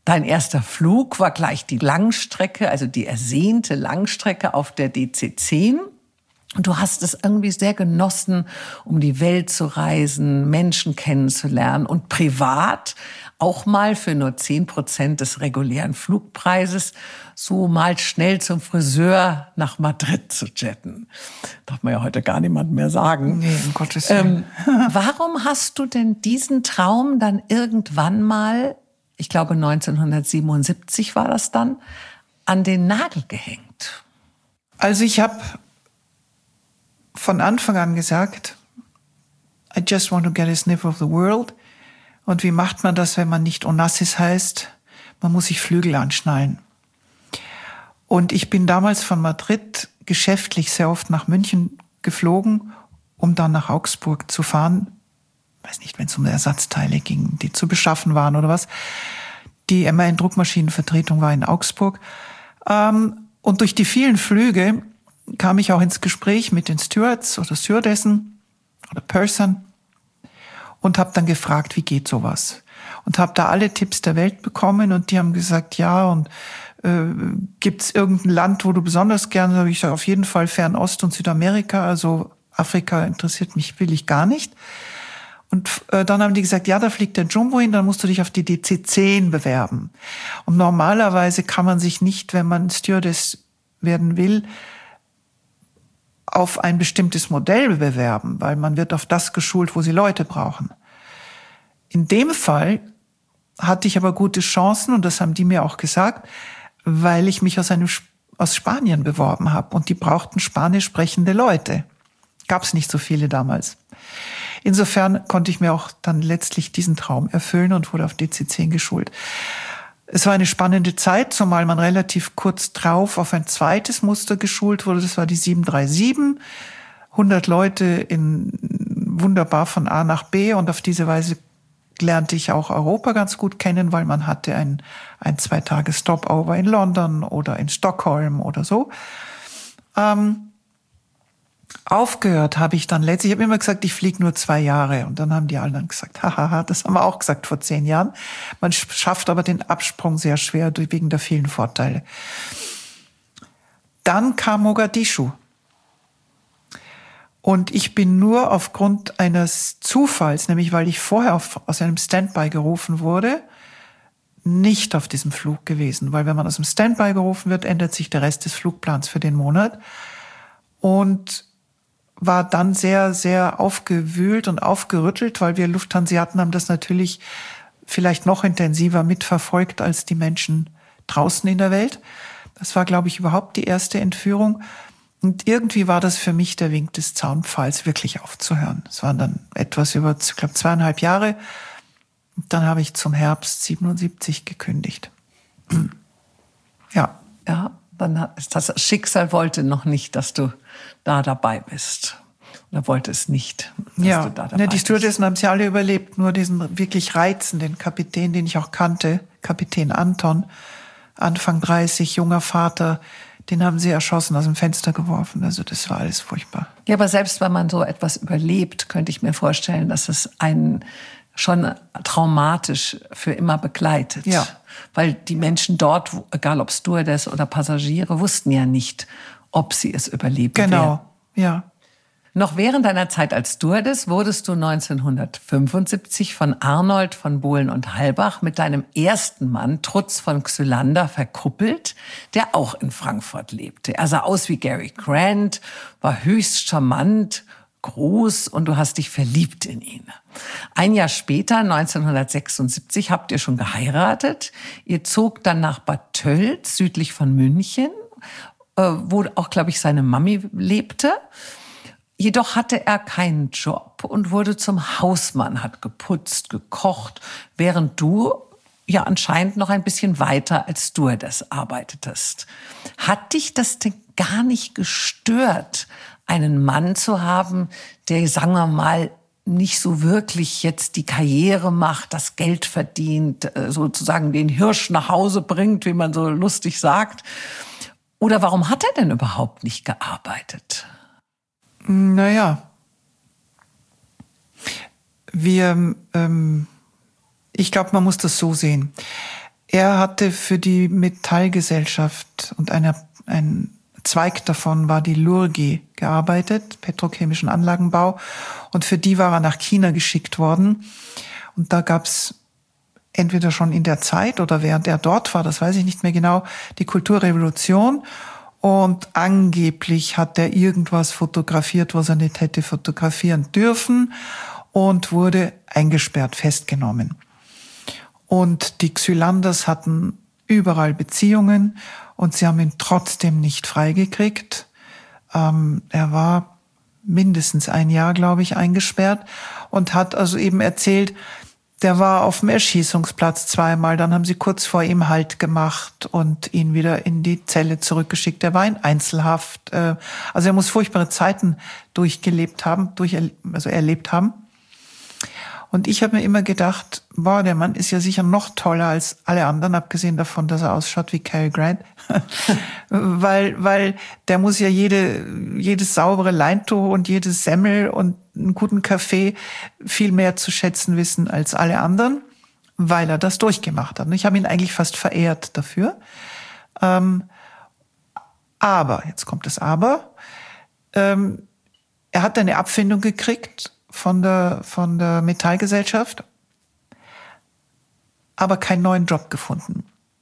Dein erster Flug war gleich die Langstrecke, also die ersehnte Langstrecke auf der DC-10. Und du hast es irgendwie sehr genossen, um die Welt zu reisen, Menschen kennenzulernen und privat auch mal für nur 10% des regulären Flugpreises so mal schnell zum Friseur nach Madrid zu jetten. Darf man ja heute gar niemand mehr sagen. Nee, um Gottes Willen. Warum hast du denn diesen Traum dann irgendwann mal, ich glaube 1977 war das dann, an den Nagel gehängt? Also ich habe von Anfang an gesagt, I just want to get a sniff of the world. Und wie macht man das, wenn man nicht Onassis heißt? Man muss sich Flügel anschnallen. Und ich bin damals von Madrid geschäftlich sehr oft nach München geflogen, um dann nach Augsburg zu fahren. Ich weiß nicht, wenn es um Ersatzteile ging, die zu beschaffen waren oder was. Die MAN-Druckmaschinenvertretung war in Augsburg. Und durch die vielen Flüge kam ich auch ins Gespräch mit den Stewards oder Stewardessen oder Pursern und habe dann gefragt, wie geht sowas? Und habe da alle Tipps der Welt bekommen und die haben gesagt, ja, und gibt's irgendein Land, wo du besonders gerne, habe ich gesagt, auf jeden Fall Fernost und Südamerika, also Afrika interessiert mich, will ich gar nicht. Und dann haben die gesagt, ja, da fliegt der Jumbo hin, dann musst du dich auf die DC-10 bewerben. Und normalerweise kann man sich nicht, wenn man Stewardess werden will, auf ein bestimmtes Modell bewerben, weil man wird auf das geschult, wo sie Leute brauchen. In dem Fall hatte ich aber gute Chancen, und das haben die mir auch gesagt, weil ich mich aus Spanien beworben habe und die brauchten spanisch sprechende Leute. Gab's nicht so viele damals. Insofern konnte ich mir auch dann letztlich diesen Traum erfüllen und wurde auf DC-10 geschult. Es war eine spannende Zeit, zumal man relativ kurz drauf auf ein zweites Muster geschult wurde. Das war die 737. 100 Leute wunderbar von A nach B. Und auf diese Weise lernte ich auch Europa ganz gut kennen, weil man hatte ein 2 Tage Stopover in London oder in Stockholm oder so. Aufgehört habe ich dann letztlich, ich habe immer gesagt, ich fliege nur 2 Jahre. Und dann haben die anderen gesagt, hahaha, das haben wir auch gesagt vor 10 Jahren. Man schafft aber den Absprung sehr schwer wegen der vielen Vorteile. Dann kam Mogadischu. Und ich bin nur aufgrund eines Zufalls, nämlich weil ich vorher aus einem Standby gerufen wurde, nicht auf diesem Flug gewesen. Weil wenn man aus dem Standby gerufen wird, ändert sich der Rest des Flugplans für den Monat. Und war dann sehr, sehr aufgewühlt und aufgerüttelt, weil wir Lufthanseaten haben das natürlich vielleicht noch intensiver mitverfolgt als die Menschen draußen in der Welt. Das war, glaube ich, überhaupt die erste Entführung. Und irgendwie war das für mich der Wink des Zaunpfahls, wirklich aufzuhören. Es waren dann etwas über, ich glaube, 2,5 Jahre. Und dann habe ich zum Herbst 77 gekündigt. Ja. Ja, dann das Schicksal wollte noch nicht, dass du da dabei bist. Oder wollte es nicht, dass ja, du da dabei bist. Die Stewardessen haben sie alle überlebt. Nur diesen wirklich reizenden Kapitän, den ich auch kannte, Kapitän Anton, Anfang 30, junger Vater, den haben sie erschossen, aus dem Fenster geworfen. Also das war alles furchtbar. Ja, aber selbst wenn man so etwas überlebt, könnte ich mir vorstellen, dass es einen schon traumatisch für immer begleitet. Ja. Weil die Menschen dort, egal ob Stewardess oder Passagiere, wussten ja nicht, ob sie es überleben werden. Genau, ja. Noch während deiner Zeit als Stewardess wurdest du 1975 von Arnold von Bohlen und Halbach mit deinem ersten Mann, Trutz von Xylander, verkuppelt, der auch in Frankfurt lebte. Er sah aus wie Gary Grant, war höchst charmant, groß und du hast dich verliebt in ihn. Ein Jahr später, 1976, habt ihr schon geheiratet. Ihr zog dann nach Bad Tölz, südlich von München, wo auch, glaube ich, seine Mami lebte. Jedoch hatte er keinen Job und wurde zum Hausmann, hat geputzt, gekocht, während du ja anscheinend noch ein bisschen weiter als Stewardess arbeitetest. Hat dich das denn gar nicht gestört, einen Mann zu haben, der, sagen wir mal, nicht so wirklich jetzt die Karriere macht, das Geld verdient, sozusagen den Hirsch nach Hause bringt, wie man so lustig sagt? Oder warum hat er denn überhaupt nicht gearbeitet? Naja, ich glaube, man muss das so sehen. Er hatte für die Metallgesellschaft und ein Zweig davon war die Lurgi gearbeitet, petrochemischen Anlagenbau. Und für die war er nach China geschickt worden. Und da gab's entweder schon in der Zeit oder während er dort war, das weiß ich nicht mehr genau, die Kulturrevolution. Und angeblich hat er irgendwas fotografiert, was er nicht hätte fotografieren dürfen und wurde eingesperrt, festgenommen. Und die Xylanders hatten überall Beziehungen und sie haben ihn trotzdem nicht freigekriegt. Er war mindestens ein Jahr, glaube ich, eingesperrt und hat also eben erzählt, der war auf dem Erschießungsplatz zweimal, dann haben sie kurz vor ihm Halt gemacht und ihn wieder in die Zelle zurückgeschickt. Er war in Einzelhaft. Also er muss furchtbare Zeiten erlebt haben. Und ich habe mir immer gedacht, boah, der Mann ist ja sicher noch toller als alle anderen, abgesehen davon, dass er ausschaut wie Cary Grant. weil der muss ja jedes saubere Leintuch und jedes Semmel und einen guten Kaffee viel mehr zu schätzen wissen als alle anderen, weil er das durchgemacht hat. Und ich habe ihn eigentlich fast verehrt dafür. Aber, jetzt kommt das Aber, er hat eine Abfindung gekriegt von der Metallgesellschaft, aber keinen neuen Job gefunden.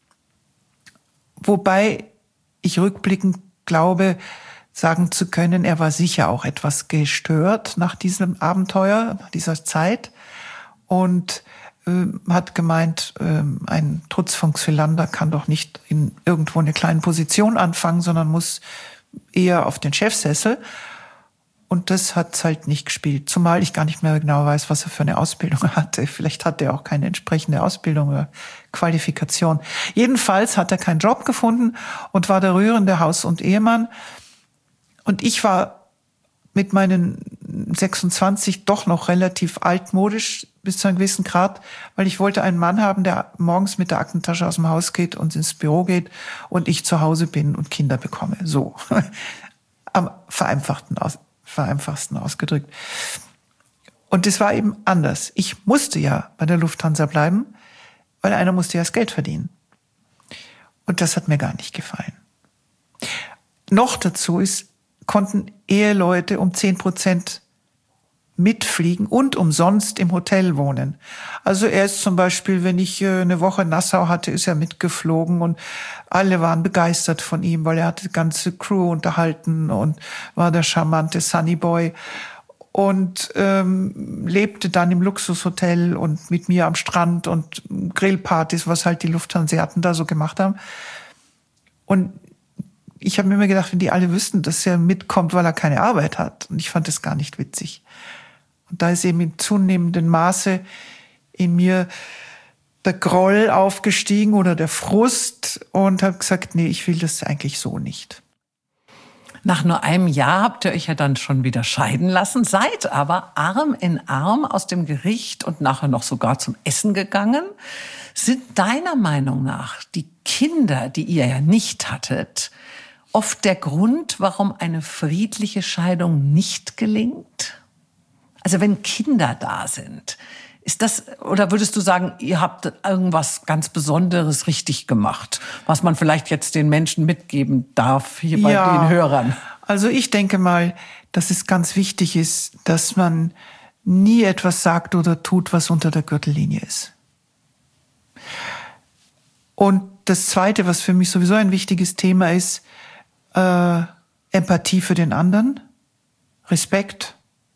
Wobei ich rückblickend glaube, sagen zu können, er war sicher auch etwas gestört nach diesem Abenteuer, nach dieser Zeit und hat gemeint, ein Trutz von Xylander kann doch nicht in irgendwo eine kleine Position anfangen, sondern muss eher auf den Chefsessel. Und das hat's halt nicht gespielt. Zumal ich gar nicht mehr genau weiß, was er für eine Ausbildung hatte. Vielleicht hatte er auch keine entsprechende Ausbildung oder Qualifikation. Jedenfalls hat er keinen Job gefunden und war der rührende Haus- und Ehemann. Und ich war mit meinen 26 doch noch relativ altmodisch bis zu einem gewissen Grad, weil ich wollte einen Mann haben, der morgens mit der Aktentasche aus dem Haus geht und ins Büro geht und ich zu Hause bin und Kinder bekomme. So. Am vereinfachtsten ausgedrückt. Und es war eben anders. Ich musste ja bei der Lufthansa bleiben, weil einer musste ja das Geld verdienen. Und das hat mir gar nicht gefallen. Noch dazu konnten Eheleute um 10% mitfliegen und umsonst im Hotel wohnen. Also er ist zum Beispiel, wenn ich eine Woche in Nassau hatte, ist er mitgeflogen und alle waren begeistert von ihm, weil er hat die ganze Crew unterhalten und war der charmante Sunny Boy und lebte dann im Luxushotel und mit mir am Strand und Grillpartys, was halt die Lufthanseaten da so gemacht haben. Und ich habe mir immer gedacht, wenn die alle wüssten, dass er mitkommt, weil er keine Arbeit hat. Und ich fand das gar nicht witzig. Und da ist eben in zunehmendem Maße in mir der Groll aufgestiegen oder der Frust und habe gesagt, nee, ich will das eigentlich so nicht. Nach nur einem Jahr habt ihr euch ja dann schon wieder scheiden lassen, seid aber Arm in Arm aus dem Gericht und nachher noch sogar zum Essen gegangen. Sind deiner Meinung nach die Kinder, die ihr ja nicht hattet, oft der Grund, warum eine friedliche Scheidung nicht gelingt? Also wenn Kinder da sind, ist das, oder würdest du sagen, ihr habt irgendwas ganz Besonderes richtig gemacht, was man vielleicht jetzt den Menschen mitgeben darf, hier bei den Hörern? Also ich denke mal, dass es ganz wichtig ist, dass man nie etwas sagt oder tut, was unter der Gürtellinie ist. Und das Zweite, was für mich sowieso ein wichtiges Thema ist, Empathie für den anderen, Respekt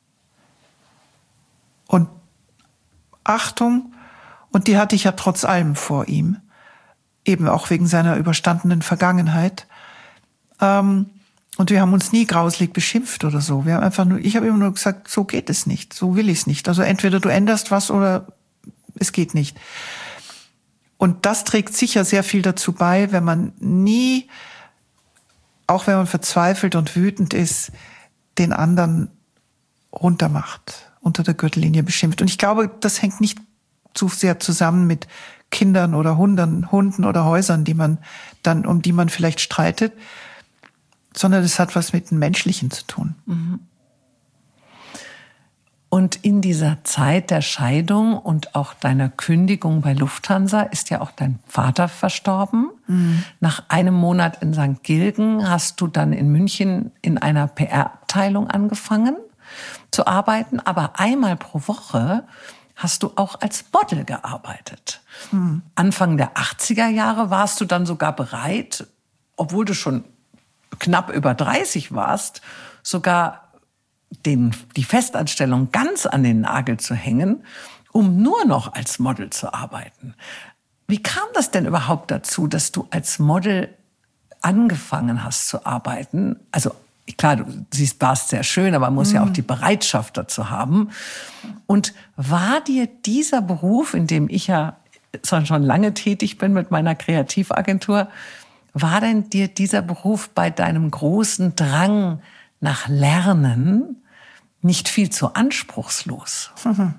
und Achtung. Und die hatte ich ja trotz allem vor ihm, eben auch wegen seiner überstandenen Vergangenheit. Und wir haben uns nie grauslig beschimpft oder so. Ich habe immer nur gesagt, so geht es nicht, so will ich es nicht. Also entweder du änderst was oder es geht nicht. Und das trägt sicher sehr viel dazu bei, wenn man nie, auch wenn man verzweifelt und wütend ist, den anderen runtermacht, unter der Gürtellinie beschimpft. Und ich glaube, das hängt nicht zu sehr zusammen mit Kindern oder Hunden oder Häusern, um die man vielleicht streitet, sondern es hat was mit dem Menschlichen zu tun. Und in dieser Zeit der Scheidung und auch deiner Kündigung bei Lufthansa ist ja auch dein Vater verstorben. Mhm. Nach einem Monat in St. Gilgen hast du dann in München in einer PR-Abteilung angefangen zu arbeiten. Aber einmal pro Woche hast du auch als Model gearbeitet. Mhm. Anfang der 80er Jahre warst du dann sogar bereit, obwohl du schon knapp über 30 warst, sogar die Festanstellung ganz an den Nagel zu hängen, um nur noch als Model zu arbeiten. Wie kam das denn überhaupt dazu, dass du als Model angefangen hast zu arbeiten? Also klar, du warst sehr schön, aber man muss ja auch die Bereitschaft dazu haben. Und war dir dieser Beruf, in dem ich ja schon lange tätig bin mit meiner Kreativagentur, war denn dir dieser Beruf bei deinem großen Drang nach Lernen nicht viel zu anspruchslos?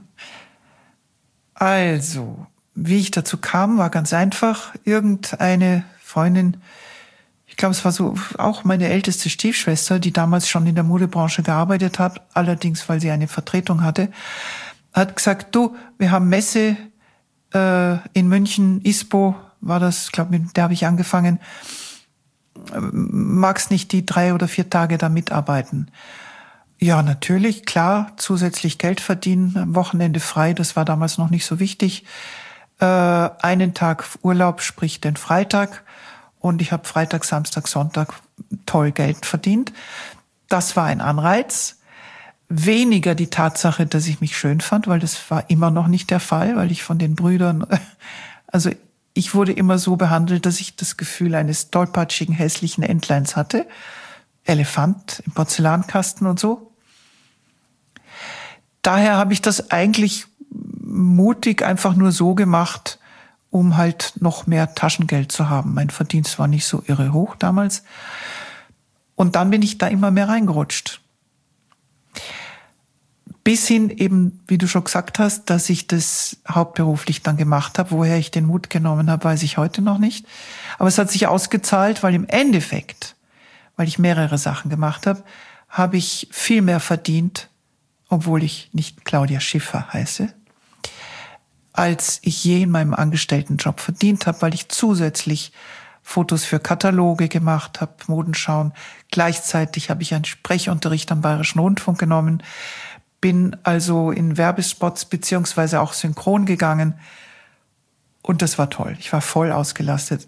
Also, wie ich dazu kam, war ganz einfach. Irgendeine Freundin, ich glaube, es war so auch meine älteste Stiefschwester, die damals schon in der Modebranche gearbeitet hat, allerdings, weil sie eine Vertretung hatte, hat gesagt, du, wir haben Messe in München, ISPO war das, glaube ich, mit der habe ich angefangen, magst nicht die 3 oder 4 Tage da mitarbeiten? Ja, natürlich, klar, zusätzlich Geld verdienen, am Wochenende frei, das war damals noch nicht so wichtig. Einen Tag Urlaub, sprich den Freitag. Und ich habe Freitag, Samstag, Sonntag toll Geld verdient. Das war ein Anreiz. Weniger die Tatsache, dass ich mich schön fand, weil das war immer noch nicht der Fall, weil ich von den Brüdern, also ich wurde immer so behandelt, dass ich das Gefühl eines tollpatschigen, hässlichen Entleins hatte. Elefant im Porzellankasten und so. Daher habe ich das eigentlich mutig einfach nur so gemacht, um halt noch mehr Taschengeld zu haben. Mein Verdienst war nicht so irre hoch damals. Und dann bin ich da immer mehr reingerutscht. Bis hin eben, wie du schon gesagt hast, dass ich das hauptberuflich dann gemacht habe. Woher ich den Mut genommen habe, weiß ich heute noch nicht. Aber es hat sich ausgezahlt, weil im Endeffekt, weil ich mehrere Sachen gemacht habe, habe ich viel mehr verdient, obwohl ich nicht Claudia Schiffer heiße, als ich je in meinem Angestelltenjob verdient habe, weil ich zusätzlich Fotos für Kataloge gemacht habe, Modenschauen. Gleichzeitig habe ich einen Sprechunterricht am Bayerischen Rundfunk genommen, bin also in Werbespots beziehungsweise auch synchron gegangen und das war toll. Ich war voll ausgelastet.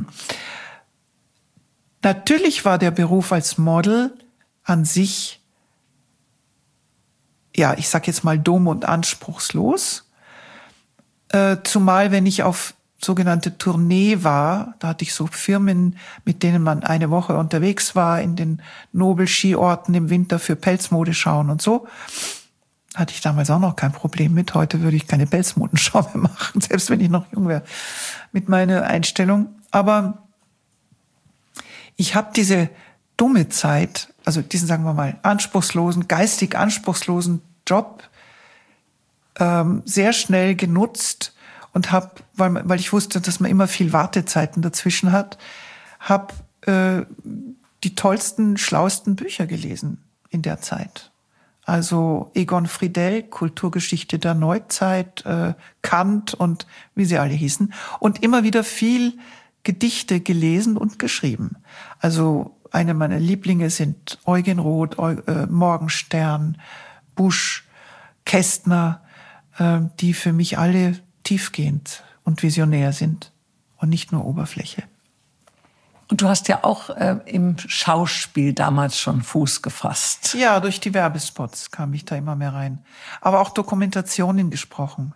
Natürlich war der Beruf als Model an sich, ja, ich sag jetzt mal dumm und anspruchslos. Zumal, wenn ich auf sogenannte Tournee war, da hatte ich so Firmen, mit denen man eine Woche unterwegs war, in den Nobel-Skiorten im Winter für Pelzmode schauen und so. Hatte ich damals auch noch kein Problem mit. Heute würde ich keine Pelzmodenschau mehr machen, selbst wenn ich noch jung wäre, mit meiner Einstellung. Aber ich habe diese dumme Zeit, also diesen, sagen wir mal, geistig anspruchslosen Job sehr schnell genutzt und habe, weil ich wusste, dass man immer viel Wartezeiten dazwischen hat, habe die tollsten, schlauesten Bücher gelesen in der Zeit. Also Egon Friedell, Kulturgeschichte der Neuzeit, Kant und wie sie alle hießen. Und immer wieder viel Gedichte gelesen und geschrieben. Also eine meiner Lieblinge sind Eugen Roth, Morgenstern, Busch, Kästner, die für mich alle tiefgehend und visionär sind und nicht nur Oberfläche. Und du hast ja auch im Schauspiel damals schon Fuß gefasst. Ja, durch die Werbespots kam ich da immer mehr rein. Aber auch Dokumentationen gesprochen.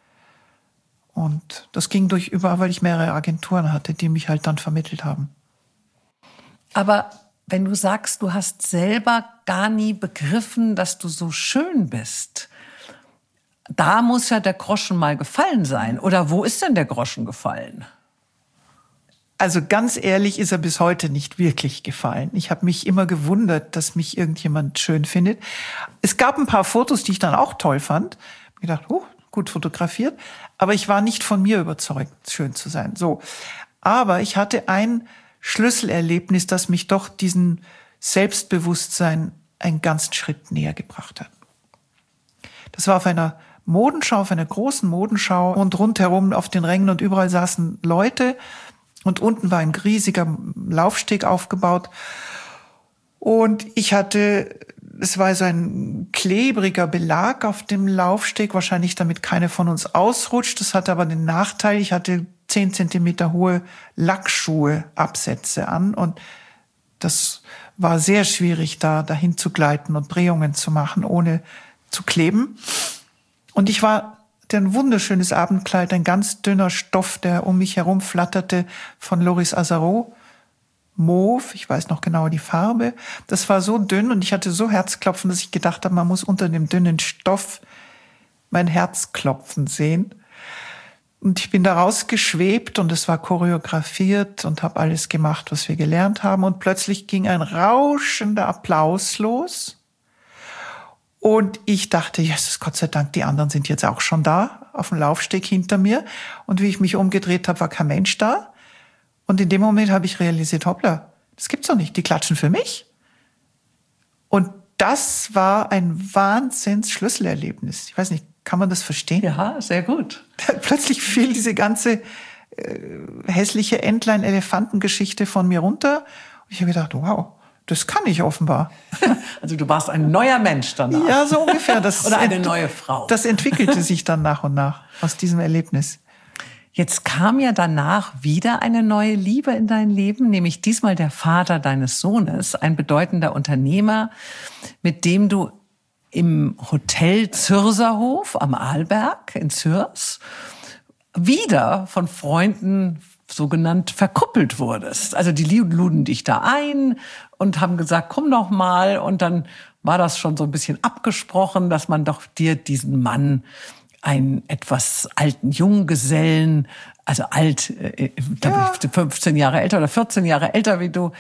Und das ging durch überall, weil ich mehrere Agenturen hatte, die mich halt dann vermittelt haben. Aber wenn du sagst, du hast selber gar nie begriffen, dass du so schön bist, da muss ja der Groschen mal gefallen sein. Oder wo ist denn der Groschen gefallen? Also ganz ehrlich ist er bis heute nicht wirklich gefallen. Ich habe mich immer gewundert, dass mich irgendjemand schön findet. Es gab ein paar Fotos, die ich dann auch toll fand. Ich gedacht, gut fotografiert. Aber ich war nicht von mir überzeugt, schön zu sein. So. Aber ich hatte ein Schlüsselerlebnis, das mich doch diesem Selbstbewusstsein einen ganzen Schritt näher gebracht hat. Das war auf einer Modenschau, auf einer großen Modenschau und rundherum auf den Rängen und überall saßen Leute und unten war ein riesiger Laufsteg aufgebaut. Und es war so ein klebriger Belag auf dem Laufsteg, wahrscheinlich damit keiner von uns ausrutscht. Das hatte aber den Nachteil, ich hatte 10 Zentimeter hohe Lackschuhe, Absätze an und das war sehr schwierig, dahin zu gleiten und Drehungen zu machen, ohne zu kleben. Und ich hatte ein wunderschönes Abendkleid, ein ganz dünner Stoff, der um mich herum flatterte, von Loris Azarot. Mauve, ich weiß noch genau die Farbe. Das war so dünn und ich hatte so Herzklopfen, dass ich gedacht habe, man muss unter dem dünnen Stoff mein Herzklopfen sehen. Und ich bin da rausgeschwebt und es war choreografiert und habe alles gemacht, was wir gelernt haben. Und plötzlich ging ein rauschender Applaus los. Und ich dachte, Jesus, Gott sei Dank, die anderen sind jetzt auch schon da, auf dem Laufsteg hinter mir. Und wie ich mich umgedreht habe, war kein Mensch da. Und in dem Moment habe ich realisiert, hoppla, das gibt's doch nicht, die klatschen für mich. Und das war ein Wahnsinns-Schlüsselerlebnis. Ich weiß nicht, kann man das verstehen? Ja, sehr gut. Plötzlich fiel diese ganze hässliche Entlein-Elefanten-Geschichte von mir runter. Und ich habe gedacht, wow, das kann ich offenbar. Also du warst ein neuer Mensch danach. Ja, so ungefähr. Oder eine neue Frau. Das entwickelte sich dann nach und nach aus diesem Erlebnis. Jetzt kam ja danach wieder eine neue Liebe in dein Leben, nämlich diesmal der Vater deines Sohnes, ein bedeutender Unternehmer, mit dem du im Hotel Zürserhof am Arlberg in Zürs wieder von Freunden sogenannt verkuppelt wurdest. Also die luden dich da ein und haben gesagt, komm doch mal. Und dann war das schon so ein bisschen abgesprochen, dass man doch dir diesen Mann, einen etwas alten Junggesellen, also alt, 15 Jahre älter oder 14 Jahre älter wie du,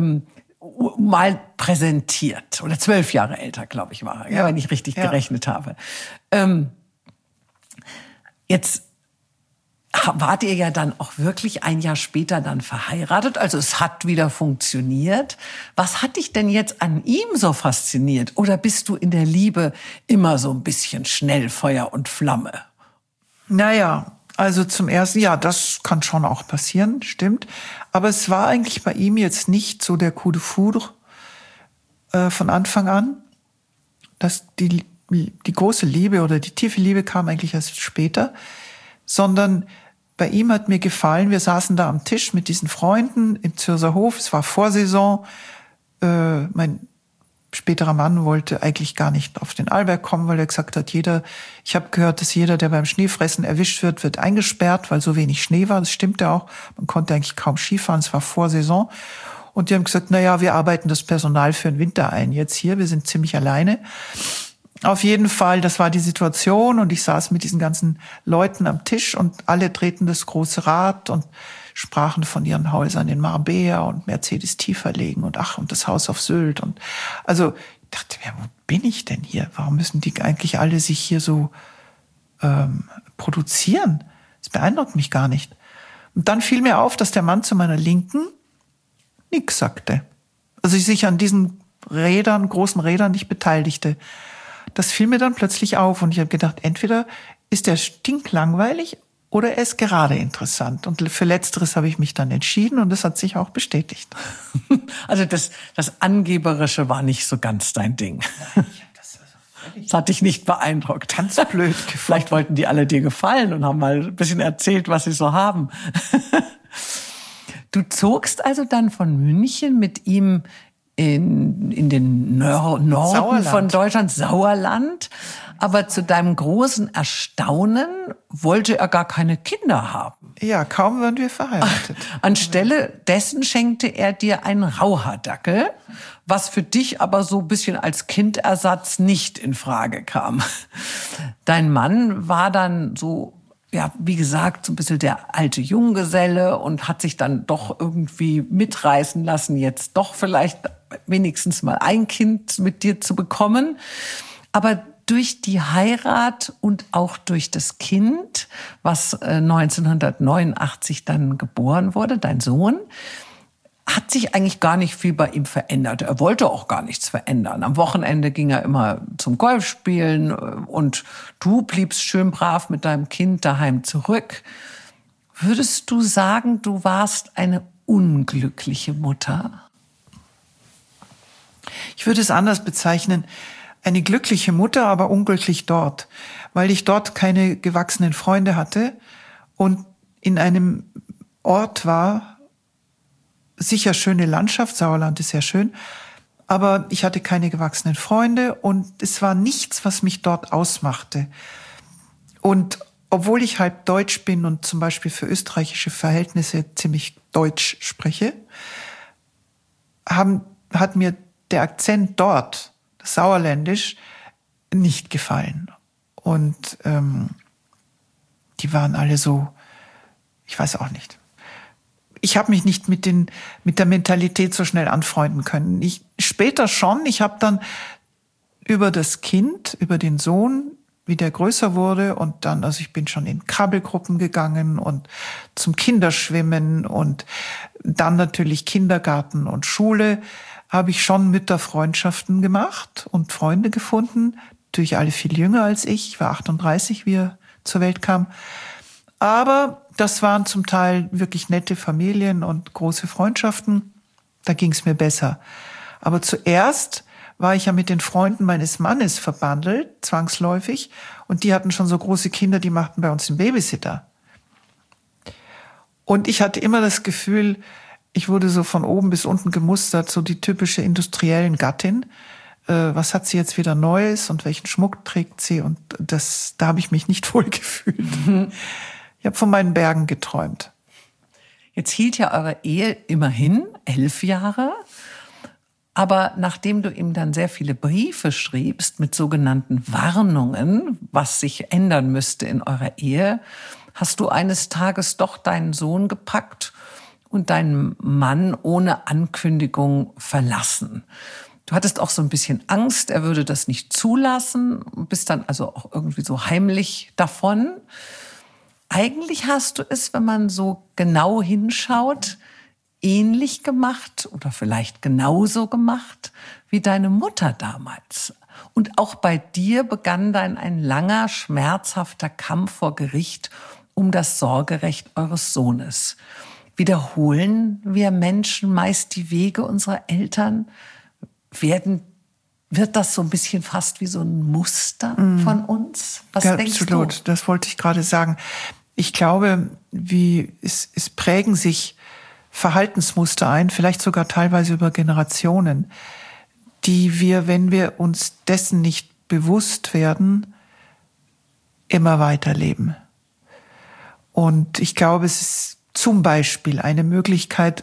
mal präsentiert. Oder 12 Jahre älter, glaube ich, war er, ja, wenn ich richtig gerechnet habe. Jetzt wart ihr ja dann auch wirklich ein Jahr später dann verheiratet. Also es hat wieder funktioniert. Was hat dich denn jetzt an ihm so fasziniert? Oder bist du in der Liebe immer so ein bisschen schnell Feuer und Flamme? Naja, also zum ersten, ja, das kann schon auch passieren, stimmt. Aber es war eigentlich bei ihm jetzt nicht so der Coup de foudre von Anfang an. Die große Liebe oder die tiefe Liebe kam eigentlich erst später. Sondern bei ihm hat mir gefallen, wir saßen da am Tisch mit diesen Freunden im Zürser Hof, es war Vorsaison, mein späterer Mann wollte eigentlich gar nicht auf den Arlberg kommen, weil er gesagt hat, ich habe gehört, dass jeder, der beim Schneefressen erwischt wird eingesperrt, weil so wenig Schnee war, das stimmte auch, man konnte eigentlich kaum Skifahren, es war Vorsaison. Und die haben gesagt, wir arbeiten das Personal für den Winter ein, jetzt hier, wir sind ziemlich alleine. Auf jeden Fall, das war die Situation und ich saß mit diesen ganzen Leuten am Tisch und alle drehten das große Rad und sprachen von ihren Häusern in Marbella und Mercedes Tieferlegen und das Haus auf Sylt. Und also ich dachte mir, wo bin ich denn hier? Warum müssen die eigentlich alle sich hier so produzieren? Das beeindruckt mich gar nicht. Und dann fiel mir auf, dass der Mann zu meiner Linken nichts sagte. Also sich an diesen großen Rädern nicht beteiligte. Das fiel mir dann plötzlich auf und ich habe gedacht, entweder ist er stinklangweilig oder er ist gerade interessant. Und für Letzteres habe ich mich dann entschieden und das hat sich auch bestätigt. Also das Angeberische war nicht so ganz dein Ding. Das hat dich nicht beeindruckt. Ganz blöd gefunden. Vielleicht wollten die alle dir gefallen und haben mal ein bisschen erzählt, was sie so haben. Du zogst also dann von München mit ihm in den Norden Sauerland. Von Deutschland, Sauerland. Aber zu deinem großen Erstaunen wollte er gar keine Kinder haben. Ja, kaum waren wir verheiratet. Anstelle dessen schenkte er dir einen Rauhaardackel, was für dich aber so ein bisschen als Kindersatz nicht in Frage kam. Dein Mann war dann so, ja, wie gesagt, so ein bisschen der alte Junggeselle und hat sich dann doch irgendwie mitreißen lassen, jetzt doch vielleicht wenigstens mal ein Kind mit dir zu bekommen. Aber durch die Heirat und auch durch das Kind, was 1989 dann geboren wurde, dein Sohn, hat sich eigentlich gar nicht viel bei ihm verändert. Er wollte auch gar nichts verändern. Am Wochenende ging er immer zum Golfspielen und du bliebst schön brav mit deinem Kind daheim zurück. Würdest du sagen, du warst eine unglückliche Mutter? Ich würde es anders bezeichnen. Eine glückliche Mutter, aber unglücklich dort, weil ich dort keine gewachsenen Freunde hatte und in einem Ort war, sicher schöne Landschaft, Sauerland ist sehr schön, aber ich hatte keine gewachsenen Freunde und es war nichts, was mich dort ausmachte. Und obwohl ich halb Deutsch bin und zum Beispiel für österreichische Verhältnisse ziemlich Deutsch spreche, hat mir der Akzent dort, das Sauerländisch, nicht gefallen. Und die waren alle so, ich weiß auch nicht. Ich habe mich nicht mit der Mentalität so schnell anfreunden können. Später schon. Ich habe dann über das Kind, über den Sohn, wie der größer wurde und dann, also ich bin schon in Krabbelgruppen gegangen und zum Kinderschwimmen und dann natürlich Kindergarten und Schule, habe ich schon Mütterfreundschaften gemacht und Freunde gefunden. Natürlich alle viel jünger als ich. Ich war 38, wie er zur Welt kam. Aber das waren zum Teil wirklich nette Familien und große Freundschaften. Da ging es mir besser. Aber zuerst war ich ja mit den Freunden meines Mannes verbandelt, zwangsläufig. Und die hatten schon so große Kinder, die machten bei uns den Babysitter. Und ich hatte immer das Gefühl, ich wurde so von oben bis unten gemustert, so die typische industriellen Gattin. Was hat sie jetzt wieder Neues und welchen Schmuck trägt sie? Und da habe ich mich nicht wohl gefühlt. Ich habe von meinen Bergen geträumt. Jetzt hielt ja eure Ehe immerhin 11 Jahre. Aber nachdem du ihm dann sehr viele Briefe schriebst mit sogenannten Warnungen, was sich ändern müsste in eurer Ehe, hast du eines Tages doch deinen Sohn gepackt und deinen Mann ohne Ankündigung verlassen. Du hattest auch so ein bisschen Angst, er würde das nicht zulassen, bist dann also auch irgendwie so heimlich davon. Eigentlich hast du es, wenn man so genau hinschaut, ähnlich gemacht oder vielleicht genauso gemacht wie deine Mutter damals. Und auch bei dir begann dann ein langer, schmerzhafter Kampf vor Gericht um das Sorgerecht eures Sohnes. Wiederholen wir Menschen meist die Wege unserer Eltern? Wird das so ein bisschen fast wie so ein Muster von uns? Was ja, denkst absolut. du? Das wollte ich gerade sagen. Ich glaube, es prägen sich Verhaltensmuster ein, vielleicht sogar teilweise über Generationen, die wir, wenn wir uns dessen nicht bewusst werden, immer weiterleben. Und ich glaube, es ist zum Beispiel eine Möglichkeit,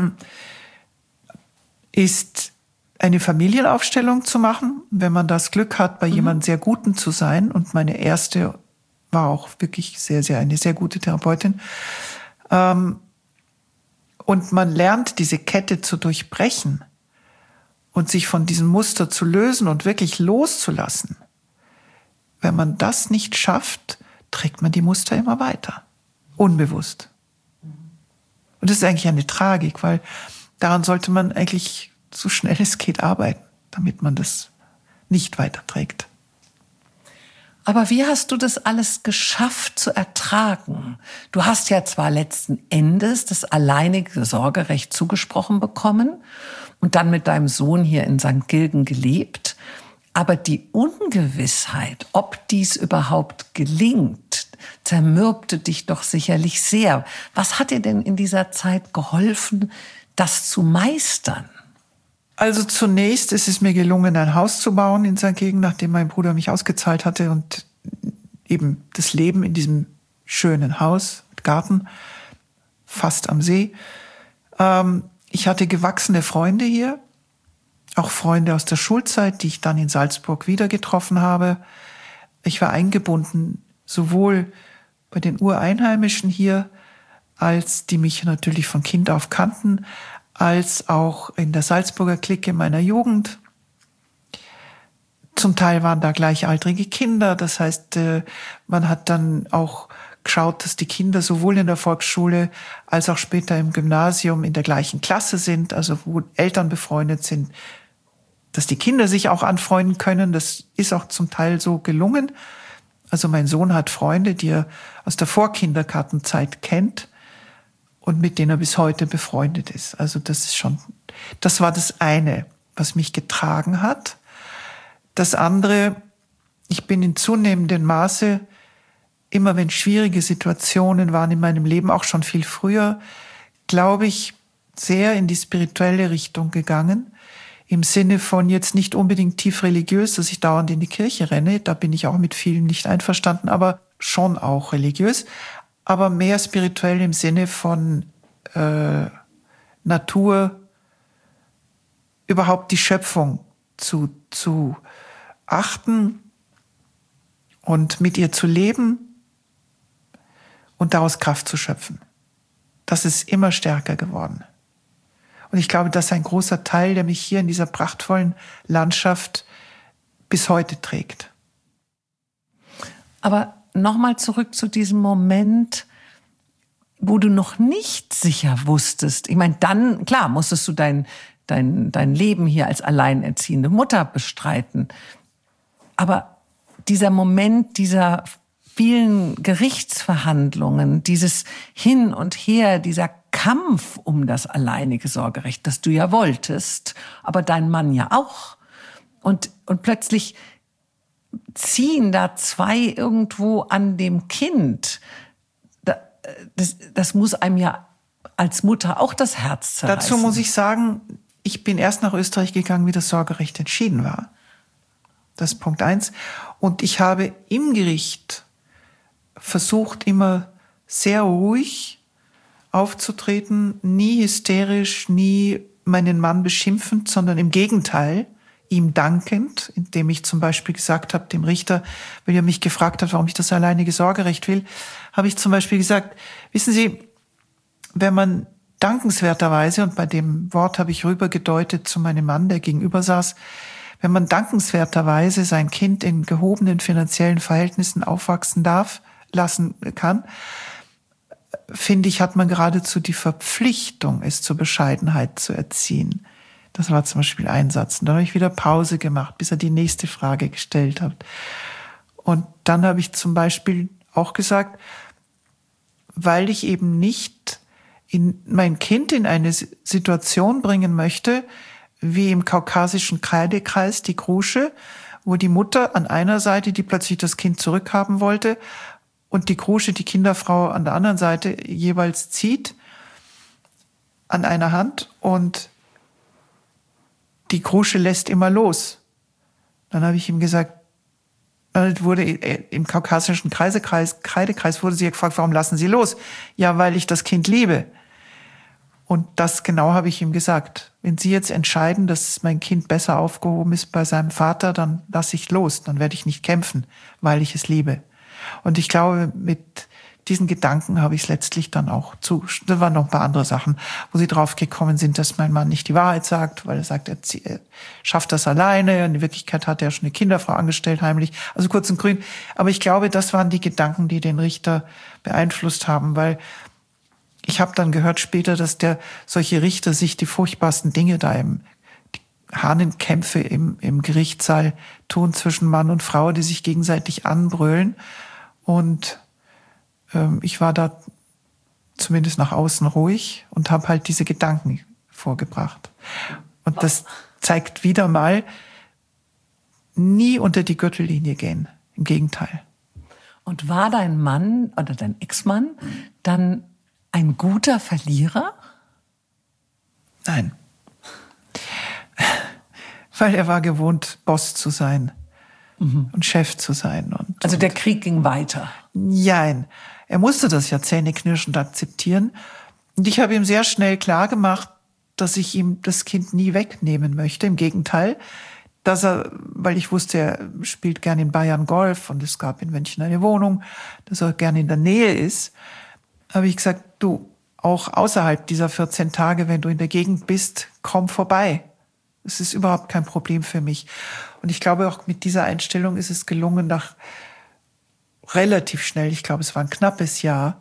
ist eine Familienaufstellung zu machen, wenn man das Glück hat, bei jemandem sehr Guten zu sein. Und meine erste war auch wirklich eine sehr gute Therapeutin. Und man lernt, diese Kette zu durchbrechen und sich von diesem Muster zu lösen und wirklich loszulassen. Wenn man das nicht schafft, trägt man die Muster immer weiter. Unbewusst. Und das ist eigentlich eine Tragik, weil daran sollte man eigentlich so schnell es geht arbeiten, damit man das nicht weiterträgt. Aber wie hast du das alles geschafft zu ertragen? Du hast ja zwar letzten Endes das alleinige Sorgerecht zugesprochen bekommen und dann mit deinem Sohn hier in St. Gilgen gelebt, aber die Ungewissheit, ob dies überhaupt gelingt, zermürbte dich doch sicherlich sehr. Was hat dir denn in dieser Zeit geholfen, das zu meistern? Also zunächst ist es mir gelungen, ein Haus zu bauen in St. Gilgen, nachdem mein Bruder mich ausgezahlt hatte und eben das Leben in diesem schönen Haus mit Garten, fast am See. Ich hatte gewachsene Freunde hier, auch Freunde aus der Schulzeit, die ich dann in Salzburg wieder getroffen habe. Ich war eingebunden, sowohl bei den Ureinheimischen hier, als die mich natürlich von Kind auf kannten, als auch in der Salzburger Clique meiner Jugend. Zum Teil waren da gleichaltrige Kinder, das heißt, man hat dann auch geschaut, dass die Kinder sowohl in der Volksschule als auch später im Gymnasium in der gleichen Klasse sind, also wo Eltern befreundet sind, dass die Kinder sich auch anfreunden können. Das ist auch zum Teil so gelungen. Also mein Sohn hat Freunde, die er aus der Vorkindergartenzeit kennt und mit denen er bis heute befreundet ist. Also das war das eine, was mich getragen hat. Das andere, ich bin in zunehmendem Maße, immer wenn schwierige Situationen waren in meinem Leben, auch schon viel früher, glaube ich, sehr in die spirituelle Richtung gegangen. Im Sinne von jetzt nicht unbedingt tief religiös, dass ich dauernd in die Kirche renne. Da bin ich auch mit vielen nicht einverstanden, aber schon auch religiös. Aber mehr spirituell im Sinne von Natur, überhaupt die Schöpfung zu achten und mit ihr zu leben und daraus Kraft zu schöpfen. Das ist immer stärker geworden. Und ich glaube, das ist ein großer Teil, der mich hier in dieser prachtvollen Landschaft bis heute trägt. Aber nochmal zurück zu diesem Moment, wo du noch nicht sicher wusstest. Ich meine, dann, klar, musstest du dein Leben hier als alleinerziehende Mutter bestreiten. Aber dieser Moment dieser vielen Gerichtsverhandlungen, dieses Hin und Her, dieser Kampf um das alleinige Sorgerecht, das du ja wolltest, aber dein Mann ja auch. Und plötzlich ziehen da zwei irgendwo an dem Kind. Das muss einem ja als Mutter auch das Herz zerreißen. Dazu muss ich sagen, ich bin erst nach Österreich gegangen, wie das Sorgerecht entschieden war. Das ist Punkt 1. Und ich habe im Gericht versucht, immer sehr ruhig aufzutreten, nie hysterisch, nie meinen Mann beschimpfend, sondern im Gegenteil, ihm dankend, indem ich zum Beispiel gesagt habe, dem Richter, wenn er mich gefragt hat, warum ich das alleinige Sorgerecht will, habe ich zum Beispiel gesagt, wissen Sie, wenn man dankenswerterweise, und bei dem Wort habe ich rübergedeutet zu meinem Mann, der gegenüber saß, wenn man dankenswerterweise sein Kind in gehobenen finanziellen Verhältnissen aufwachsen lassen kann, finde ich, hat man geradezu die Verpflichtung, es zur Bescheidenheit zu erziehen. Das war zum Beispiel ein Satz. Und dann habe ich wieder Pause gemacht, bis er die nächste Frage gestellt hat. Und dann habe ich zum Beispiel auch gesagt, weil ich eben nicht mein Kind in eine Situation bringen möchte, wie im kaukasischen Kreidekreis die Grusche, wo die Mutter an einer Seite, die plötzlich das Kind zurückhaben wollte, und die Grusche, die Kinderfrau, an der anderen Seite jeweils zieht an einer Hand und die Grusche lässt immer los. Dann habe ich ihm gesagt, wurde im kaukasischen Kreidekreis wurde sie gefragt, warum lassen Sie los? Ja, weil ich das Kind liebe. Und das genau habe ich ihm gesagt. Wenn Sie jetzt entscheiden, dass mein Kind besser aufgehoben ist bei seinem Vater, dann lasse ich los. Dann werde ich nicht kämpfen, weil ich es liebe. Und ich glaube, mit diesen Gedanken habe ich es letztlich dann auch da waren noch ein paar andere Sachen, wo sie drauf gekommen sind, dass mein Mann nicht die Wahrheit sagt, weil er sagt, er schafft das alleine. Und in Wirklichkeit hat er schon eine Kinderfrau angestellt, heimlich. Also kurz und grün. Aber ich glaube, das waren die Gedanken, die den Richter beeinflusst haben, weil ich habe dann gehört später, dass solche Richter sich die furchtbarsten Dinge da Hahnenkämpfe im Gerichtssaal tun zwischen Mann und Frau, die sich gegenseitig anbrüllen. Und ich war da zumindest nach außen ruhig und habe halt diese Gedanken vorgebracht. Und das zeigt wieder mal, nie unter die Gürtellinie gehen. Im Gegenteil. Und war dein Mann oder dein Ex-Mann dann ein guter Verlierer? Nein. Weil er war gewohnt, Boss zu sein und Chef zu sein. Also der Krieg ging weiter? Nein. Er musste das ja zähneknirschend akzeptieren. Und ich habe ihm sehr schnell klar gemacht, dass ich ihm das Kind nie wegnehmen möchte. Im Gegenteil, weil ich wusste, er spielt gern in Bayern Golf und es gab in München eine Wohnung, dass er gern in der Nähe ist, habe ich gesagt, du, auch außerhalb dieser 14 Tage, wenn du in der Gegend bist, komm vorbei. Es ist überhaupt kein Problem für mich. Und ich glaube, auch mit dieser Einstellung ist es gelungen, nach relativ schnell, ich glaube, es war ein knappes Jahr,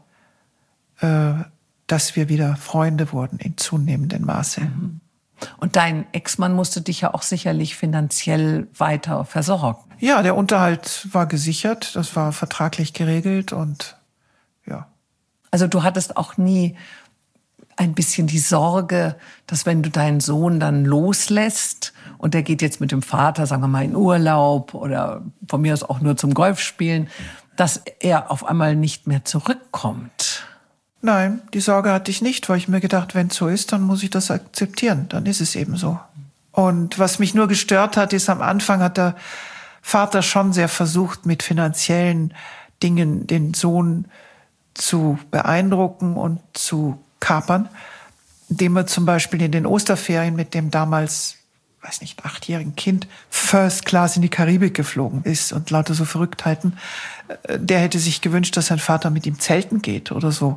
dass wir wieder Freunde wurden in zunehmendem Maße. Mhm. Und dein Ex-Mann musste dich ja auch sicherlich finanziell weiter versorgen. Ja, der Unterhalt war gesichert, das war vertraglich geregelt und ja. Also du hattest auch nie ein bisschen die Sorge, dass wenn du deinen Sohn dann loslässt und der geht jetzt mit dem Vater, sagen wir mal, in Urlaub oder von mir aus auch nur zum Golfspielen, dass er auf einmal nicht mehr zurückkommt? Nein, die Sorge hatte ich nicht, weil ich mir gedacht, wenn es so ist, dann muss ich das akzeptieren. Dann ist es eben so. Und was mich nur gestört hat, ist, am Anfang hat der Vater schon sehr versucht, mit finanziellen Dingen den Sohn zu beeindrucken und zu kapern, indem er zum Beispiel in den Osterferien mit dem damals, weiß nicht, 8-jährigen Kind First Class in die Karibik geflogen ist und lauter so Verrücktheiten. Der hätte sich gewünscht, dass sein Vater mit ihm zelten geht oder so.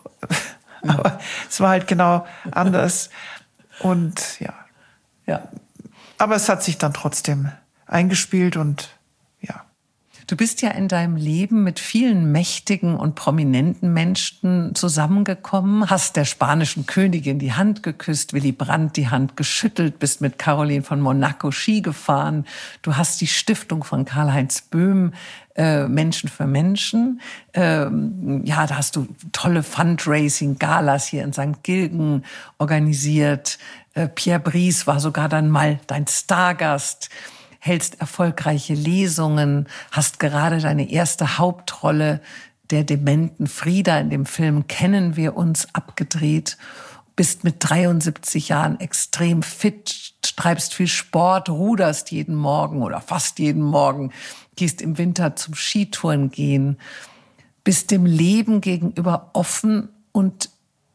Aber es war halt genau anders. Und ja. Aber es hat sich dann trotzdem eingespielt und ja. Du bist ja in deinem Leben mit vielen mächtigen und prominenten Menschen zusammengekommen, hast der spanischen Königin die Hand geküsst, Willy Brandt die Hand geschüttelt, bist mit Caroline von Monaco Ski gefahren. Du hast die Stiftung von Karl-Heinz Böhm, Menschen für Menschen. Da hast du tolle Fundraising-Galas hier in St. Gilgen organisiert. Pierre Brice war sogar dann mal dein Stargast. Hältst erfolgreiche Lesungen, hast gerade deine erste Hauptrolle der dementen Frida in dem Film Kennen wir uns abgedreht, bist mit 73 Jahren extrem fit, treibst viel Sport, ruderst jeden Morgen oder fast jeden Morgen, gehst im Winter zum Skitouren gehen, bist dem Leben gegenüber offen und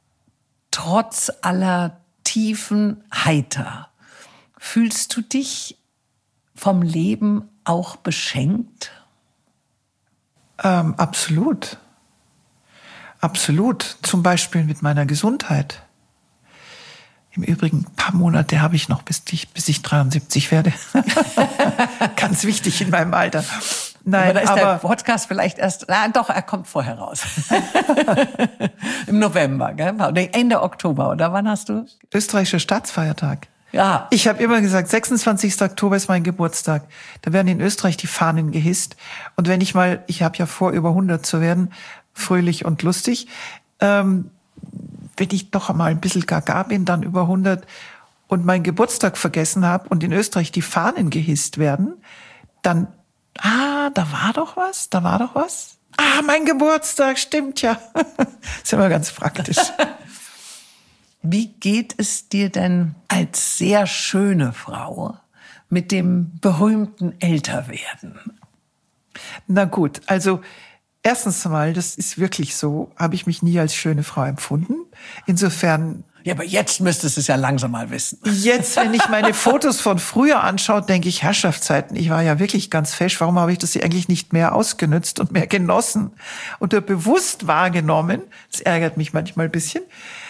trotz aller Tiefen heiter. Fühlst du dich vom Leben auch beschenkt? Absolut. Absolut. Zum Beispiel mit meiner Gesundheit. Im Übrigen, ein paar Monate habe ich noch, bis ich 73 werde. Ganz wichtig in meinem Alter. Nein, aber da ist der Podcast vielleicht erst, er kommt vorher raus. Im November, gell? Ende Oktober, oder wann hast du? Österreichischer Staatsfeiertag. Ja. Ich habe immer gesagt, 26. Oktober ist mein Geburtstag. Da werden in Österreich die Fahnen gehisst. Und wenn ich habe ja vor, über 100 zu werden, fröhlich und lustig, wenn ich doch mal ein bisschen gaga bin, dann über 100 und meinen Geburtstag vergessen habe und in Österreich die Fahnen gehisst werden, dann, da war doch was. Mein Geburtstag, stimmt ja. Ist immer ganz praktisch. Wie geht es dir denn als sehr schöne Frau mit dem berühmten Älterwerden? Na gut, also erstens mal, das ist wirklich so, habe ich mich nie als schöne Frau empfunden. Insofern... Ja, aber jetzt müsstest du es ja langsam mal wissen. Jetzt, wenn ich meine Fotos von früher anschaue, denke ich, Herrschaftszeiten, ich war ja wirklich ganz fesch. Warum habe ich das eigentlich nicht mehr ausgenutzt und mehr genossen oder bewusst wahrgenommen? Das ärgert mich manchmal ein bisschen.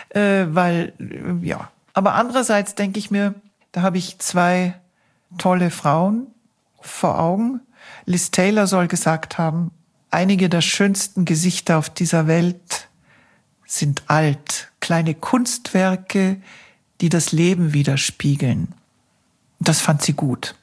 Aber andererseits denke ich mir, da habe ich 2 tolle Frauen vor Augen. Liz Taylor soll gesagt haben, einige der schönsten Gesichter auf dieser Welt sind alt, kleine Kunstwerke, die das Leben widerspiegeln. Das fand sie gut.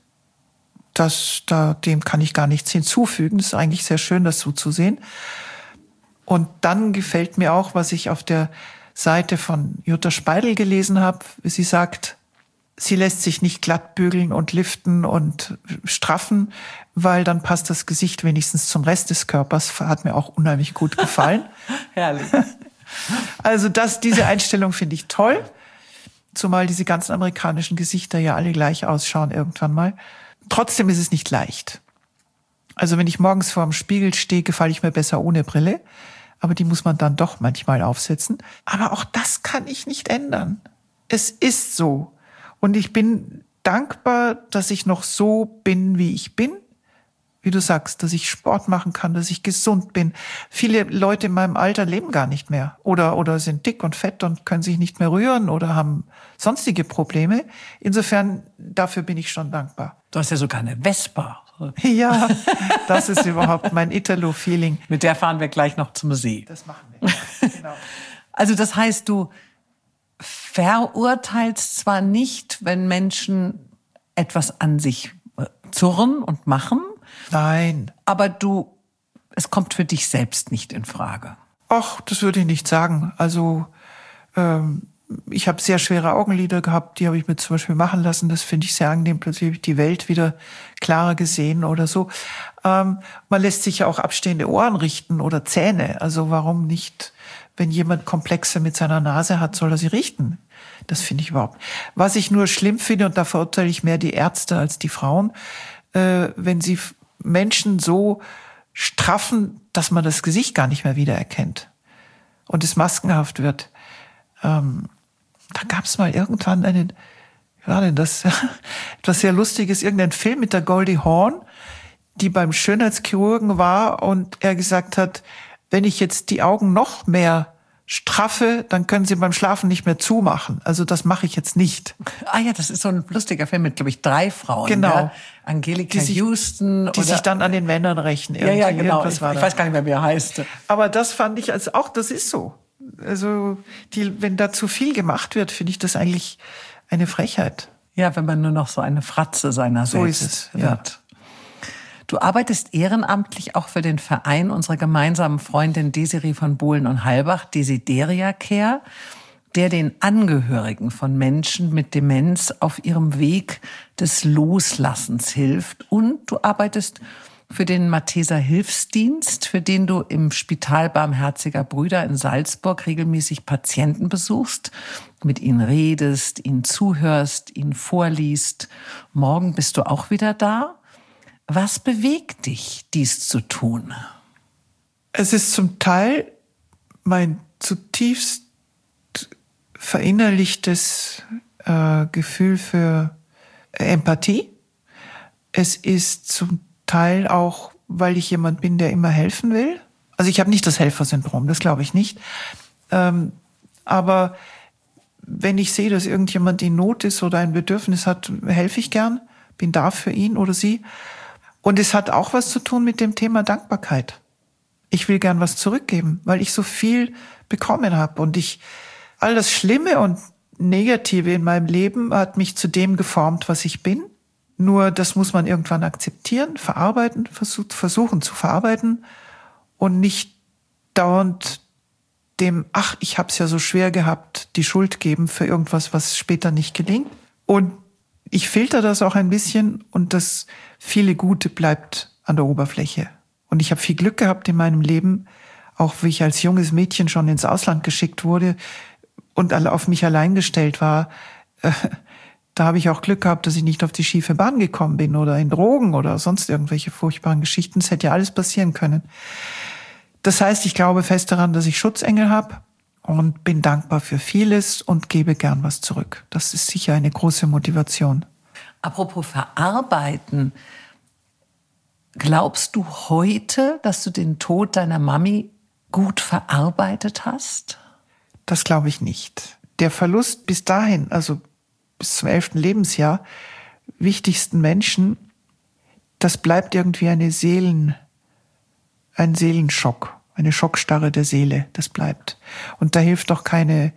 Dem kann ich gar nichts hinzufügen. Das ist eigentlich sehr schön, das so zu sehen. Und dann gefällt mir auch, was ich auf der Seite von Jutta Speidel gelesen habe. Sie sagt, sie lässt sich nicht glatt bügeln und liften und straffen, weil dann passt das Gesicht wenigstens zum Rest des Körpers. Hat mir auch unheimlich gut gefallen. Herrlich. Also diese Einstellung finde ich toll. Zumal diese ganzen amerikanischen Gesichter ja alle gleich ausschauen irgendwann mal. Trotzdem ist es nicht leicht. Also wenn ich morgens vor dem Spiegel stehe, gefalle ich mir besser ohne Brille. Aber die muss man dann doch manchmal aufsetzen. Aber auch das kann ich nicht ändern. Es ist so. Und ich bin dankbar, dass ich noch so bin, wie ich bin. Wie du sagst, dass ich Sport machen kann, dass ich gesund bin. Viele Leute in meinem Alter leben gar nicht mehr. Oder sind dick und fett und können sich nicht mehr rühren oder haben sonstige Probleme. Insofern, dafür bin ich schon dankbar. Du hast ja sogar eine Vespa. Ja, das ist überhaupt mein Italo-Feeling. Mit der fahren wir gleich noch zum See. Das machen wir. Genau. Also das heißt, du verurteilst zwar nicht, wenn Menschen etwas an sich zurren und machen. Nein. Aber es kommt für dich selbst nicht in Frage. Ach, das würde ich nicht sagen. Also ich habe sehr schwere Augenlider gehabt, die habe ich mir zum Beispiel machen lassen. Das finde ich sehr angenehm. Plötzlich habe ich die Welt wieder klarer gesehen oder so. Man lässt sich ja auch abstehende Ohren richten oder Zähne. Also warum nicht, wenn jemand Komplexe mit seiner Nase hat, soll er sie richten? Das finde ich überhaupt. Was ich nur schlimm finde, und da verurteile ich mehr die Ärzte als die Frauen, wenn sie Menschen so straffen, dass man das Gesicht gar nicht mehr wiedererkennt und es maskenhaft wird. Da gab es mal irgendwann etwas sehr Lustiges, irgendein Film mit der Goldie Hawn, die beim Schönheitschirurgen war und er gesagt hat, wenn ich jetzt die Augen noch mehr straffe, dann können Sie beim Schlafen nicht mehr zumachen. Also das mache ich jetzt nicht. Ah ja, das ist so ein lustiger Film mit, glaube ich, 3 Frauen. Genau. Ja? Angelika Houston. Die sich dann an den Männern rächen. Ja, genau. Ich weiß gar nicht mehr, wie er heißt. Aber das fand ich das ist so. Also wenn da zu viel gemacht wird, finde ich das eigentlich eine Frechheit. Ja, wenn man nur noch so eine Fratze seiner so selbst ist es, wird. Ja. Du arbeitest ehrenamtlich auch für den Verein unserer gemeinsamen Freundin Desiree von Bohlen und Halbach, Desideria Care, der den Angehörigen von Menschen mit Demenz auf ihrem Weg des Loslassens hilft. Und du arbeitest für den Malteser Hilfsdienst, für den du im Spital Barmherziger Brüder in Salzburg regelmäßig Patienten besuchst, mit ihnen redest, ihnen zuhörst, ihnen vorliest. Morgen bist du auch wieder da. Was bewegt dich, dies zu tun? Es ist zum Teil mein zutiefst verinnerlichtes Gefühl für Empathie. Es ist zum Teil auch, weil ich jemand bin, der immer helfen will. Also ich habe nicht das Helfersyndrom, das glaube ich nicht. Aber wenn ich sehe, dass irgendjemand in Not ist oder ein Bedürfnis hat, helfe ich gern, bin da für ihn oder sie. Und es hat auch was zu tun mit dem Thema Dankbarkeit. Ich will gern was zurückgeben, weil ich so viel bekommen habe. Und all das Schlimme und Negative in meinem Leben hat mich zu dem geformt, was ich bin. Nur das muss man irgendwann akzeptieren, verarbeiten, versuchen zu verarbeiten und nicht dauernd ich hab's ja so schwer gehabt, die Schuld geben für irgendwas, was später nicht gelingt. Und ich filter das auch ein bisschen und das viele Gute bleibt an der Oberfläche. Und ich habe viel Glück gehabt in meinem Leben, auch wie ich als junges Mädchen schon ins Ausland geschickt wurde und auf mich allein gestellt war. Da habe ich auch Glück gehabt, dass ich nicht auf die schiefe Bahn gekommen bin oder in Drogen oder sonst irgendwelche furchtbaren Geschichten. Es hätte ja alles passieren können. Das heißt, ich glaube fest daran, dass ich Schutzengel habe und bin dankbar für vieles und gebe gern was zurück. Das ist sicher eine große Motivation. Apropos verarbeiten, glaubst du heute, dass du den Tod deiner Mami gut verarbeitet hast? Das glaube ich nicht. Der Verlust bis dahin, also bis zum 11. Lebensjahr, wichtigsten Menschen, das bleibt irgendwie ein Seelenschock, eine Schockstarre der Seele, das bleibt. Und da hilft doch keine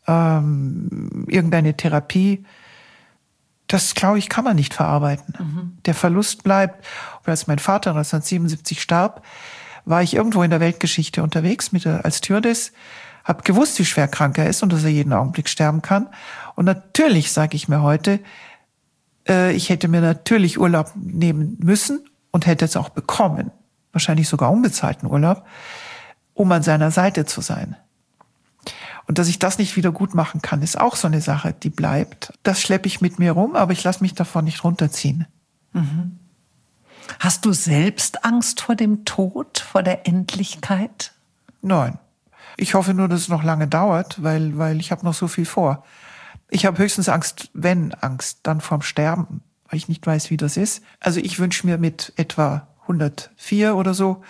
irgendeine Therapie. Das, glaube ich, kann man nicht verarbeiten. Mhm. Der Verlust bleibt. Und als mein Vater 1977 starb, war ich irgendwo in der Weltgeschichte unterwegs als Stewardess, habe gewusst, wie schwer krank er ist und dass er jeden Augenblick sterben kann. Und natürlich sage ich mir heute, ich hätte mir natürlich Urlaub nehmen müssen und hätte es auch bekommen, wahrscheinlich sogar unbezahlten Urlaub, um an seiner Seite zu sein. Und dass ich das nicht wieder gut machen kann, ist auch so eine Sache, die bleibt. Das schleppe ich mit mir rum, aber ich lasse mich davon nicht runterziehen. Mhm. Hast du selbst Angst vor dem Tod, vor der Endlichkeit? Nein. Ich hoffe nur, dass es noch lange dauert, weil ich habe noch so viel vor. Ich habe höchstens Angst, dann vorm Sterben, weil ich nicht weiß, wie das ist. Also ich wünsche mir mit etwa 104 oder so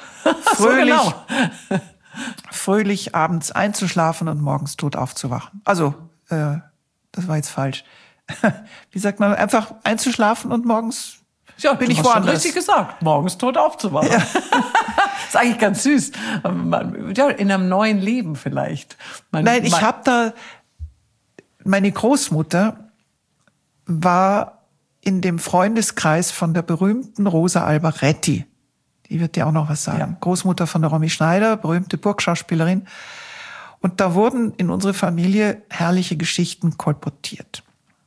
fröhlich abends einzuschlafen und morgens tot aufzuwachen. Also, das war jetzt falsch. Wie sagt man, einfach einzuschlafen und morgens Ja, bin du ich hast schon woanders. richtig gesagt, morgens tot aufzuwachen. Ja. Ist eigentlich ganz süß. Ja, in einem neuen Leben vielleicht. Ich habe da, meine Großmutter war in dem Freundeskreis von der berühmten Rosa Albaretti. Die wird dir auch noch was sagen. Ja. Großmutter von der Romy Schneider, berühmte Burgschauspielerin. Und da wurden in unsere Familie herrliche Geschichten kolportiert.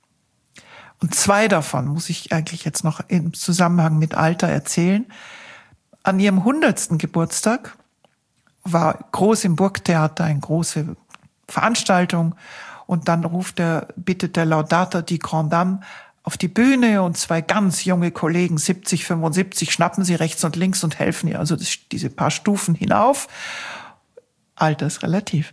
Und 2 davon muss ich eigentlich jetzt noch im Zusammenhang mit Alter erzählen. An ihrem 100. Geburtstag war groß im Burgtheater eine große Veranstaltung. Und dann bittet der Laudator die Grande Dame auf die Bühne und 2 ganz junge Kollegen, 70, 75, schnappen sie rechts und links und helfen ihr also diese paar Stufen hinauf. Alter ist relativ.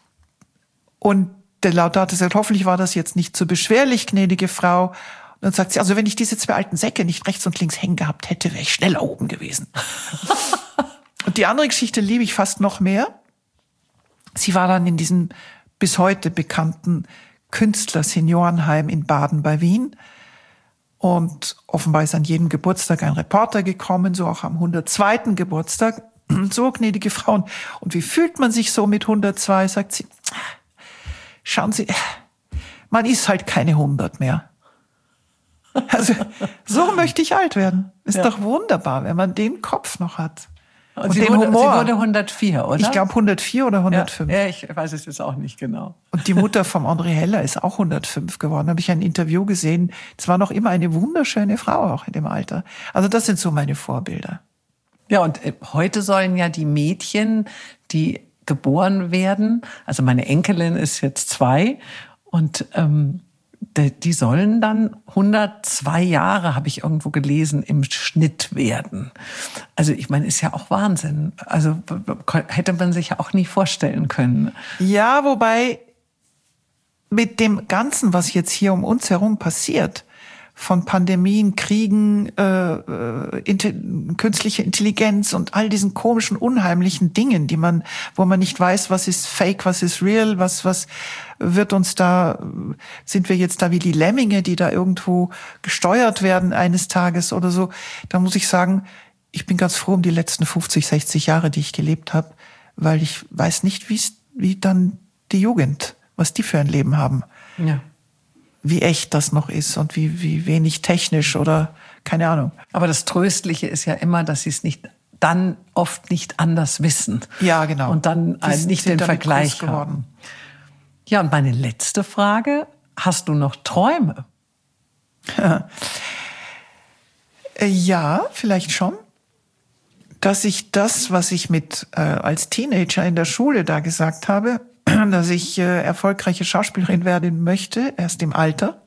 Und der Laudator sagt, hoffentlich war das jetzt nicht zu beschwerlich, gnädige Frau. Und dann sagt sie, also wenn ich diese 2 alten Säcke nicht rechts und links hängen gehabt hätte, wäre ich schneller oben gewesen. Und die andere Geschichte liebe ich fast noch mehr. Sie war dann in diesem bis heute bekannten Künstler-Seniorenheim in Baden bei Wien. Und offenbar ist an jedem Geburtstag ein Reporter gekommen, so auch am 102. Geburtstag. So, gnädige Frauen. Und wie fühlt man sich so mit 102? Sagt sie, schauen Sie, man ist halt keine 100 mehr. Also, so möchte ich alt werden. Ist doch wunderbar, wenn man den Kopf noch hat. Und den Humor. Sie wurde 104, oder? Ich glaube 104 oder 105. Ja, ich weiß es jetzt auch nicht genau. Und die Mutter vom André Heller ist auch 105 geworden. Da habe ich ein Interview gesehen. Es war noch immer eine wunderschöne Frau auch in dem Alter. Also das sind so meine Vorbilder. Ja, und heute sollen ja die Mädchen, die geboren werden, also meine Enkelin ist jetzt 2 und die sollen dann 102 Jahre, habe ich irgendwo gelesen, im Schnitt werden. Also ich meine, ist ja auch Wahnsinn. Also hätte man sich ja auch nie vorstellen können. Ja, wobei mit dem Ganzen, was jetzt hier um uns herum passiert, von Pandemien, Kriegen, künstliche Intelligenz und all diesen komischen, unheimlichen Dingen, wo man nicht weiß, was ist fake, was ist real, was wird uns da, sind wir jetzt da wie die Lemminge, die da irgendwo gesteuert werden eines Tages oder so. Da muss ich sagen, ich bin ganz froh um die letzten 50, 60 Jahre, die ich gelebt habe, weil ich weiß nicht, wie dann die Jugend, was die für ein Leben haben. Ja. Wie echt das noch ist und wie wenig technisch oder keine Ahnung. Aber das Tröstliche ist ja immer, dass sie es dann oft nicht anders wissen. Ja, genau. Und dann nicht den Vergleich haben. Ja, und meine letzte Frage, hast du noch Träume? Ja, vielleicht schon. Dass ich das, was ich als Teenager in der Schule da gesagt habe, dass ich erfolgreiche Schauspielerin werden möchte, erst im Alter,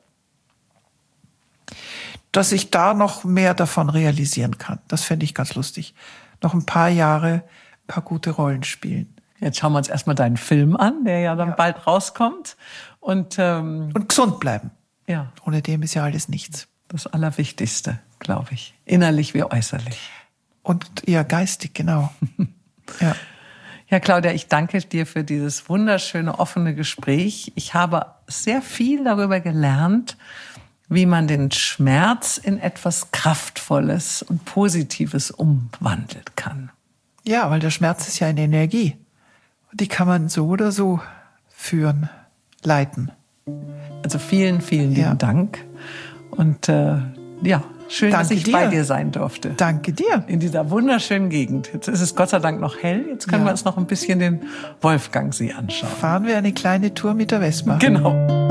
dass ich da noch mehr davon realisieren kann. Das fände ich ganz lustig. Noch ein paar Jahre, ein paar gute Rollen spielen. Jetzt schauen wir uns erstmal deinen Film an, der ja dann bald rauskommt. Und gesund bleiben. Ja. Ohne dem ist ja alles nichts. Das Allerwichtigste, glaube ich. Innerlich wie äußerlich. Und ja, geistig, genau. Ja. Ja, Claudia, ich danke dir für dieses wunderschöne, offene Gespräch. Ich habe sehr viel darüber gelernt, wie man den Schmerz in etwas Kraftvolles und Positives umwandeln kann. Ja, weil der Schmerz ist ja eine Energie. Die kann man so oder so führen, leiten. Also vielen, vielen lieben Dank. Und schön, dass ich bei dir sein durfte. Danke dir. In dieser wunderschönen Gegend. Jetzt ist es Gott sei Dank noch hell. Jetzt können wir uns noch ein bisschen den Wolfgangsee anschauen. Fahren wir eine kleine Tour mit der Vespa. Genau.